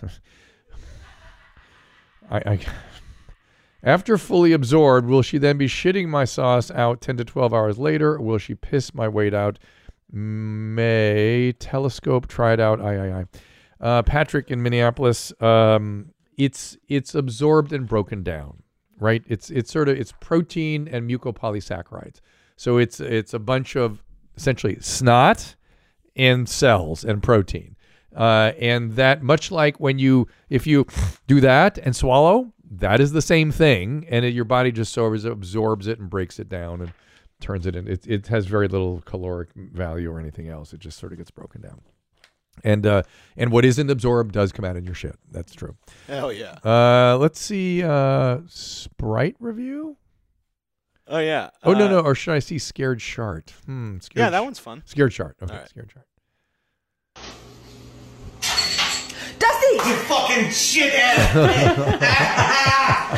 After fully absorbed, will she then be shitting my sauce out 10 to 12 hours later, or will she piss my weight out? May telescope, try it out. Patrick in Minneapolis. It's absorbed and broken down, right? It's protein and mucopolysaccharides. So it's a bunch of essentially snot and cells and protein. And that, much like if you do that and swallow, that is the same thing, and your body just sort of absorbs it and breaks it down and turns it in. It has very little caloric value or anything else. It just sort of gets broken down. And what isn't absorbed does come out in your shit. That's true. Hell yeah. Let's see. Sprite review. Oh yeah. Oh no. Or should I see Scared Shart? Yeah, that one's fun. Scared Shart. Okay. Right. Scared Shart. Dusty! You fucking shit ass!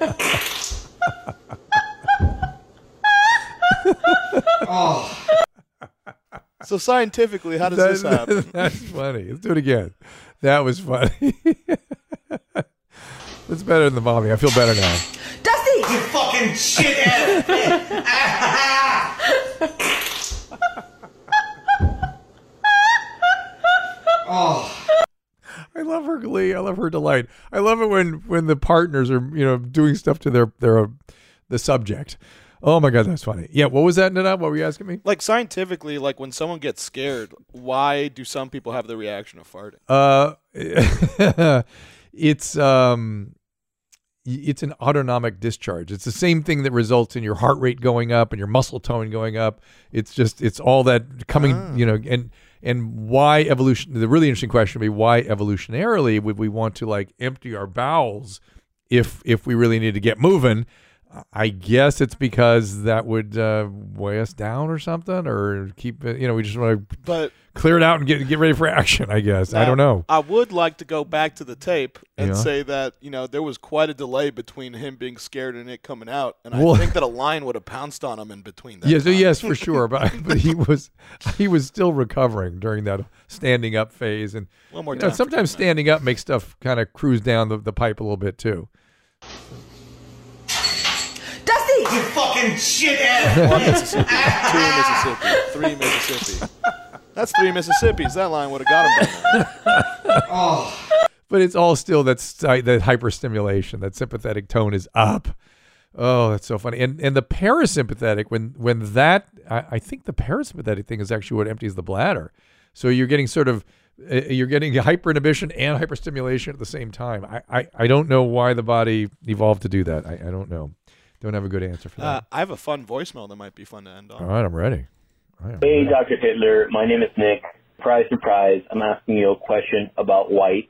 Oh. So scientifically, how does this happen? That's funny. Let's do it again. That was funny. That's better than the vomiting. I feel better now. Dusty! You fucking shit ass! Oh. I love her glee. I love her delight. I love it when the partners are doing stuff to their the subject. Oh my God, that's funny. Yeah, what was that, Nana? What were you asking me? Like scientifically, like when someone gets scared, why do some people have the reaction of farting? It's an autonomic discharge. It's the same thing that results in your heart rate going up and your muscle tone going up. It's all that coming, and why evolution. The really interesting question would be why evolutionarily would we want to like empty our bowels if we really need to get moving? I guess it's because that would weigh us down or something, or keep it. We just want to clear it out and get ready for action. I guess I don't know. I would like to go back to the tape and say that there was quite a delay between him being scared and it coming out, and I think that a lion would have pounced on him in between that. Yes, for sure. But he was still recovering during that standing up phase, and one more time. Sometimes standing up makes stuff kind of cruise down the pipe a little bit too. Dusty! You fucking shit ass! 1 Mississippi, 2 Mississippi, 3 Mississippi. That's 3 Mississippis. That line would have got him by now. Oh. But it's all still that hyperstimulation. That sympathetic tone is up. Oh, that's so funny. And the parasympathetic, when that, I think the parasympathetic thing is actually what empties the bladder. So you're getting you're getting hyperinhibition and hyperstimulation at the same time. I don't know why the body evolved to do that. I don't know. Don't have a good answer for that. I have a fun voicemail that might be fun to end on. All right, I'm ready. Hey, Dr. Hitler. My name is Nick. Surprise, surprise. I'm asking you a question about white.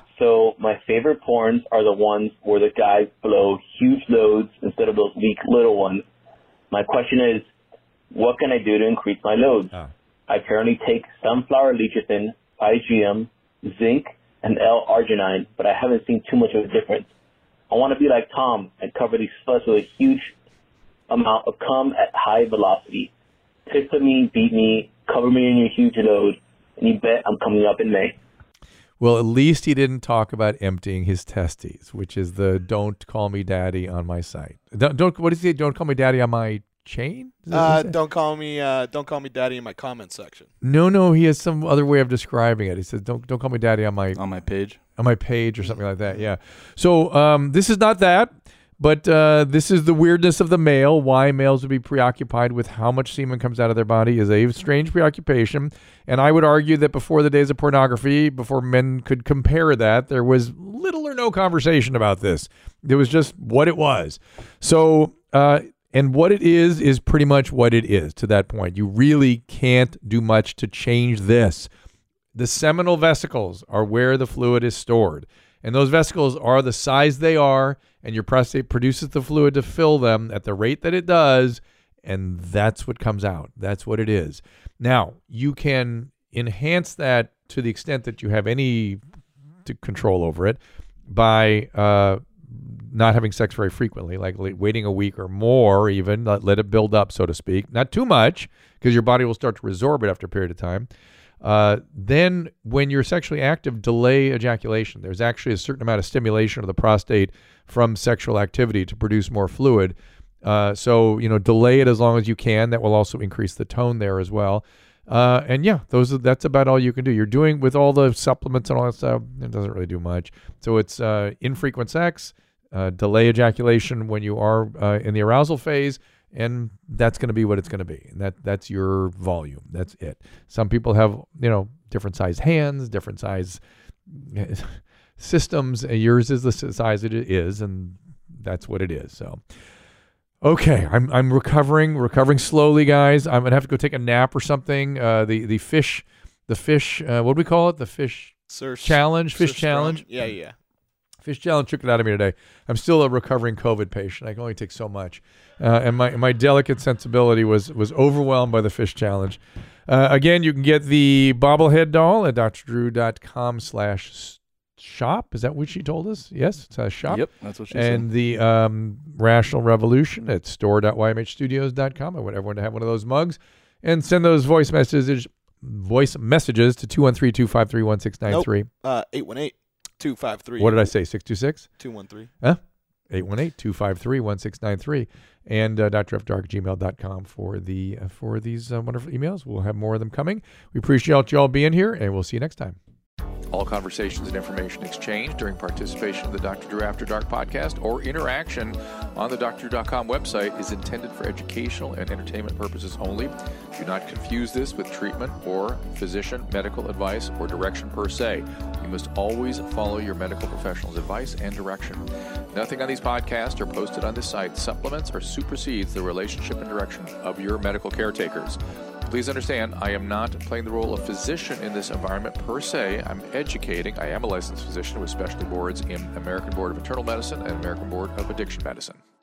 So my favorite porns are the ones where the guys blow huge loads instead of those weak little ones. My question is, what can I do to increase my loads? I currently take sunflower lecithin, IgM, zinc, and L-arginine, but I haven't seen too much of a difference. I want to be like Tom and cover these sluts with a huge amount of cum at high velocity. Piss me, beat me, cover me in your huge load, and you bet I'm coming up in May. Well, at least he didn't talk about emptying his testes, which is the "Don't call me daddy" on my site. Don't what does he say? Don't call me daddy on my chain. Don't call me daddy in my comment section. No, he has some other way of describing it. He says, "Don't call me daddy on my page." On my page or something like that. Yeah. So this is not that, but this is the weirdness of the male. Why males would be preoccupied with how much semen comes out of their body is a strange preoccupation. And I would argue that before the days of pornography, before men could compare that, there was little or no conversation about this. It was just what it was. So, and what it is pretty much what it is to that point. You really can't do much to change this. The seminal vesicles are where the fluid is stored. And those vesicles are the size they are, and your prostate produces the fluid to fill them at the rate that it does, and that's what comes out. That's what it is. Now, you can enhance that to the extent that you have any control over it by not having sex very frequently, like waiting a week or more even, let it build up, so to speak. Not too much, because your body will start to resorb it after a period of time. Then when you're sexually active, delay ejaculation. There's actually a certain amount of stimulation of the prostate from sexual activity to produce more fluid. So delay it as long as you can. That will also increase the tone there as well. And yeah, that's about all you can do. You're doing with all the supplements and all that stuff. It doesn't really do much. So it's infrequent sex, delay ejaculation when you are in the arousal phase. And that's going to be what it's going to be. And that's your volume. That's it. Some people have, different size hands, different size systems. Yours is the size it is, and that's what it is. So, okay, I'm recovering slowly, guys. I'm going to have to go take a nap or something. The fish the fish. What do we call it? The fish challenge. Fish challenge. Yeah. Fish challenge took it out of me today. I'm still a recovering COVID patient. I can only take so much, and my delicate sensibility was overwhelmed by the fish challenge. Again, you can get the bobblehead doll at drdrew.com/shop. Is that what she told us? Yes, it's a shop. Yep, that's what she said. And the Rational Revolution at store.ymhstudios.com. I want everyone to have one of those mugs, and send those voice messages to 213-253-1693. Nope. 818-253. What did I say? 626? 213. Huh? 818-253-1693. And drfdark@gmail.com for these wonderful emails. We'll have more of them coming. We appreciate y'all being here, and we'll see you next time. All conversations and information exchanged during participation in the Dr. Drew After Dark podcast or interaction on the drdrew.com website is intended for educational and entertainment purposes only. Do not confuse this with treatment or physician medical advice or direction per se. You must always follow your medical professional's advice and direction. Nothing on these podcasts or posted on this site supplements or supersedes the relationship and direction of your medical caretakers. Please understand, I am not playing the role of physician in this environment per se. I'm educating. I am a licensed physician with specialty boards in American Board of Internal Medicine and American Board of Addiction Medicine.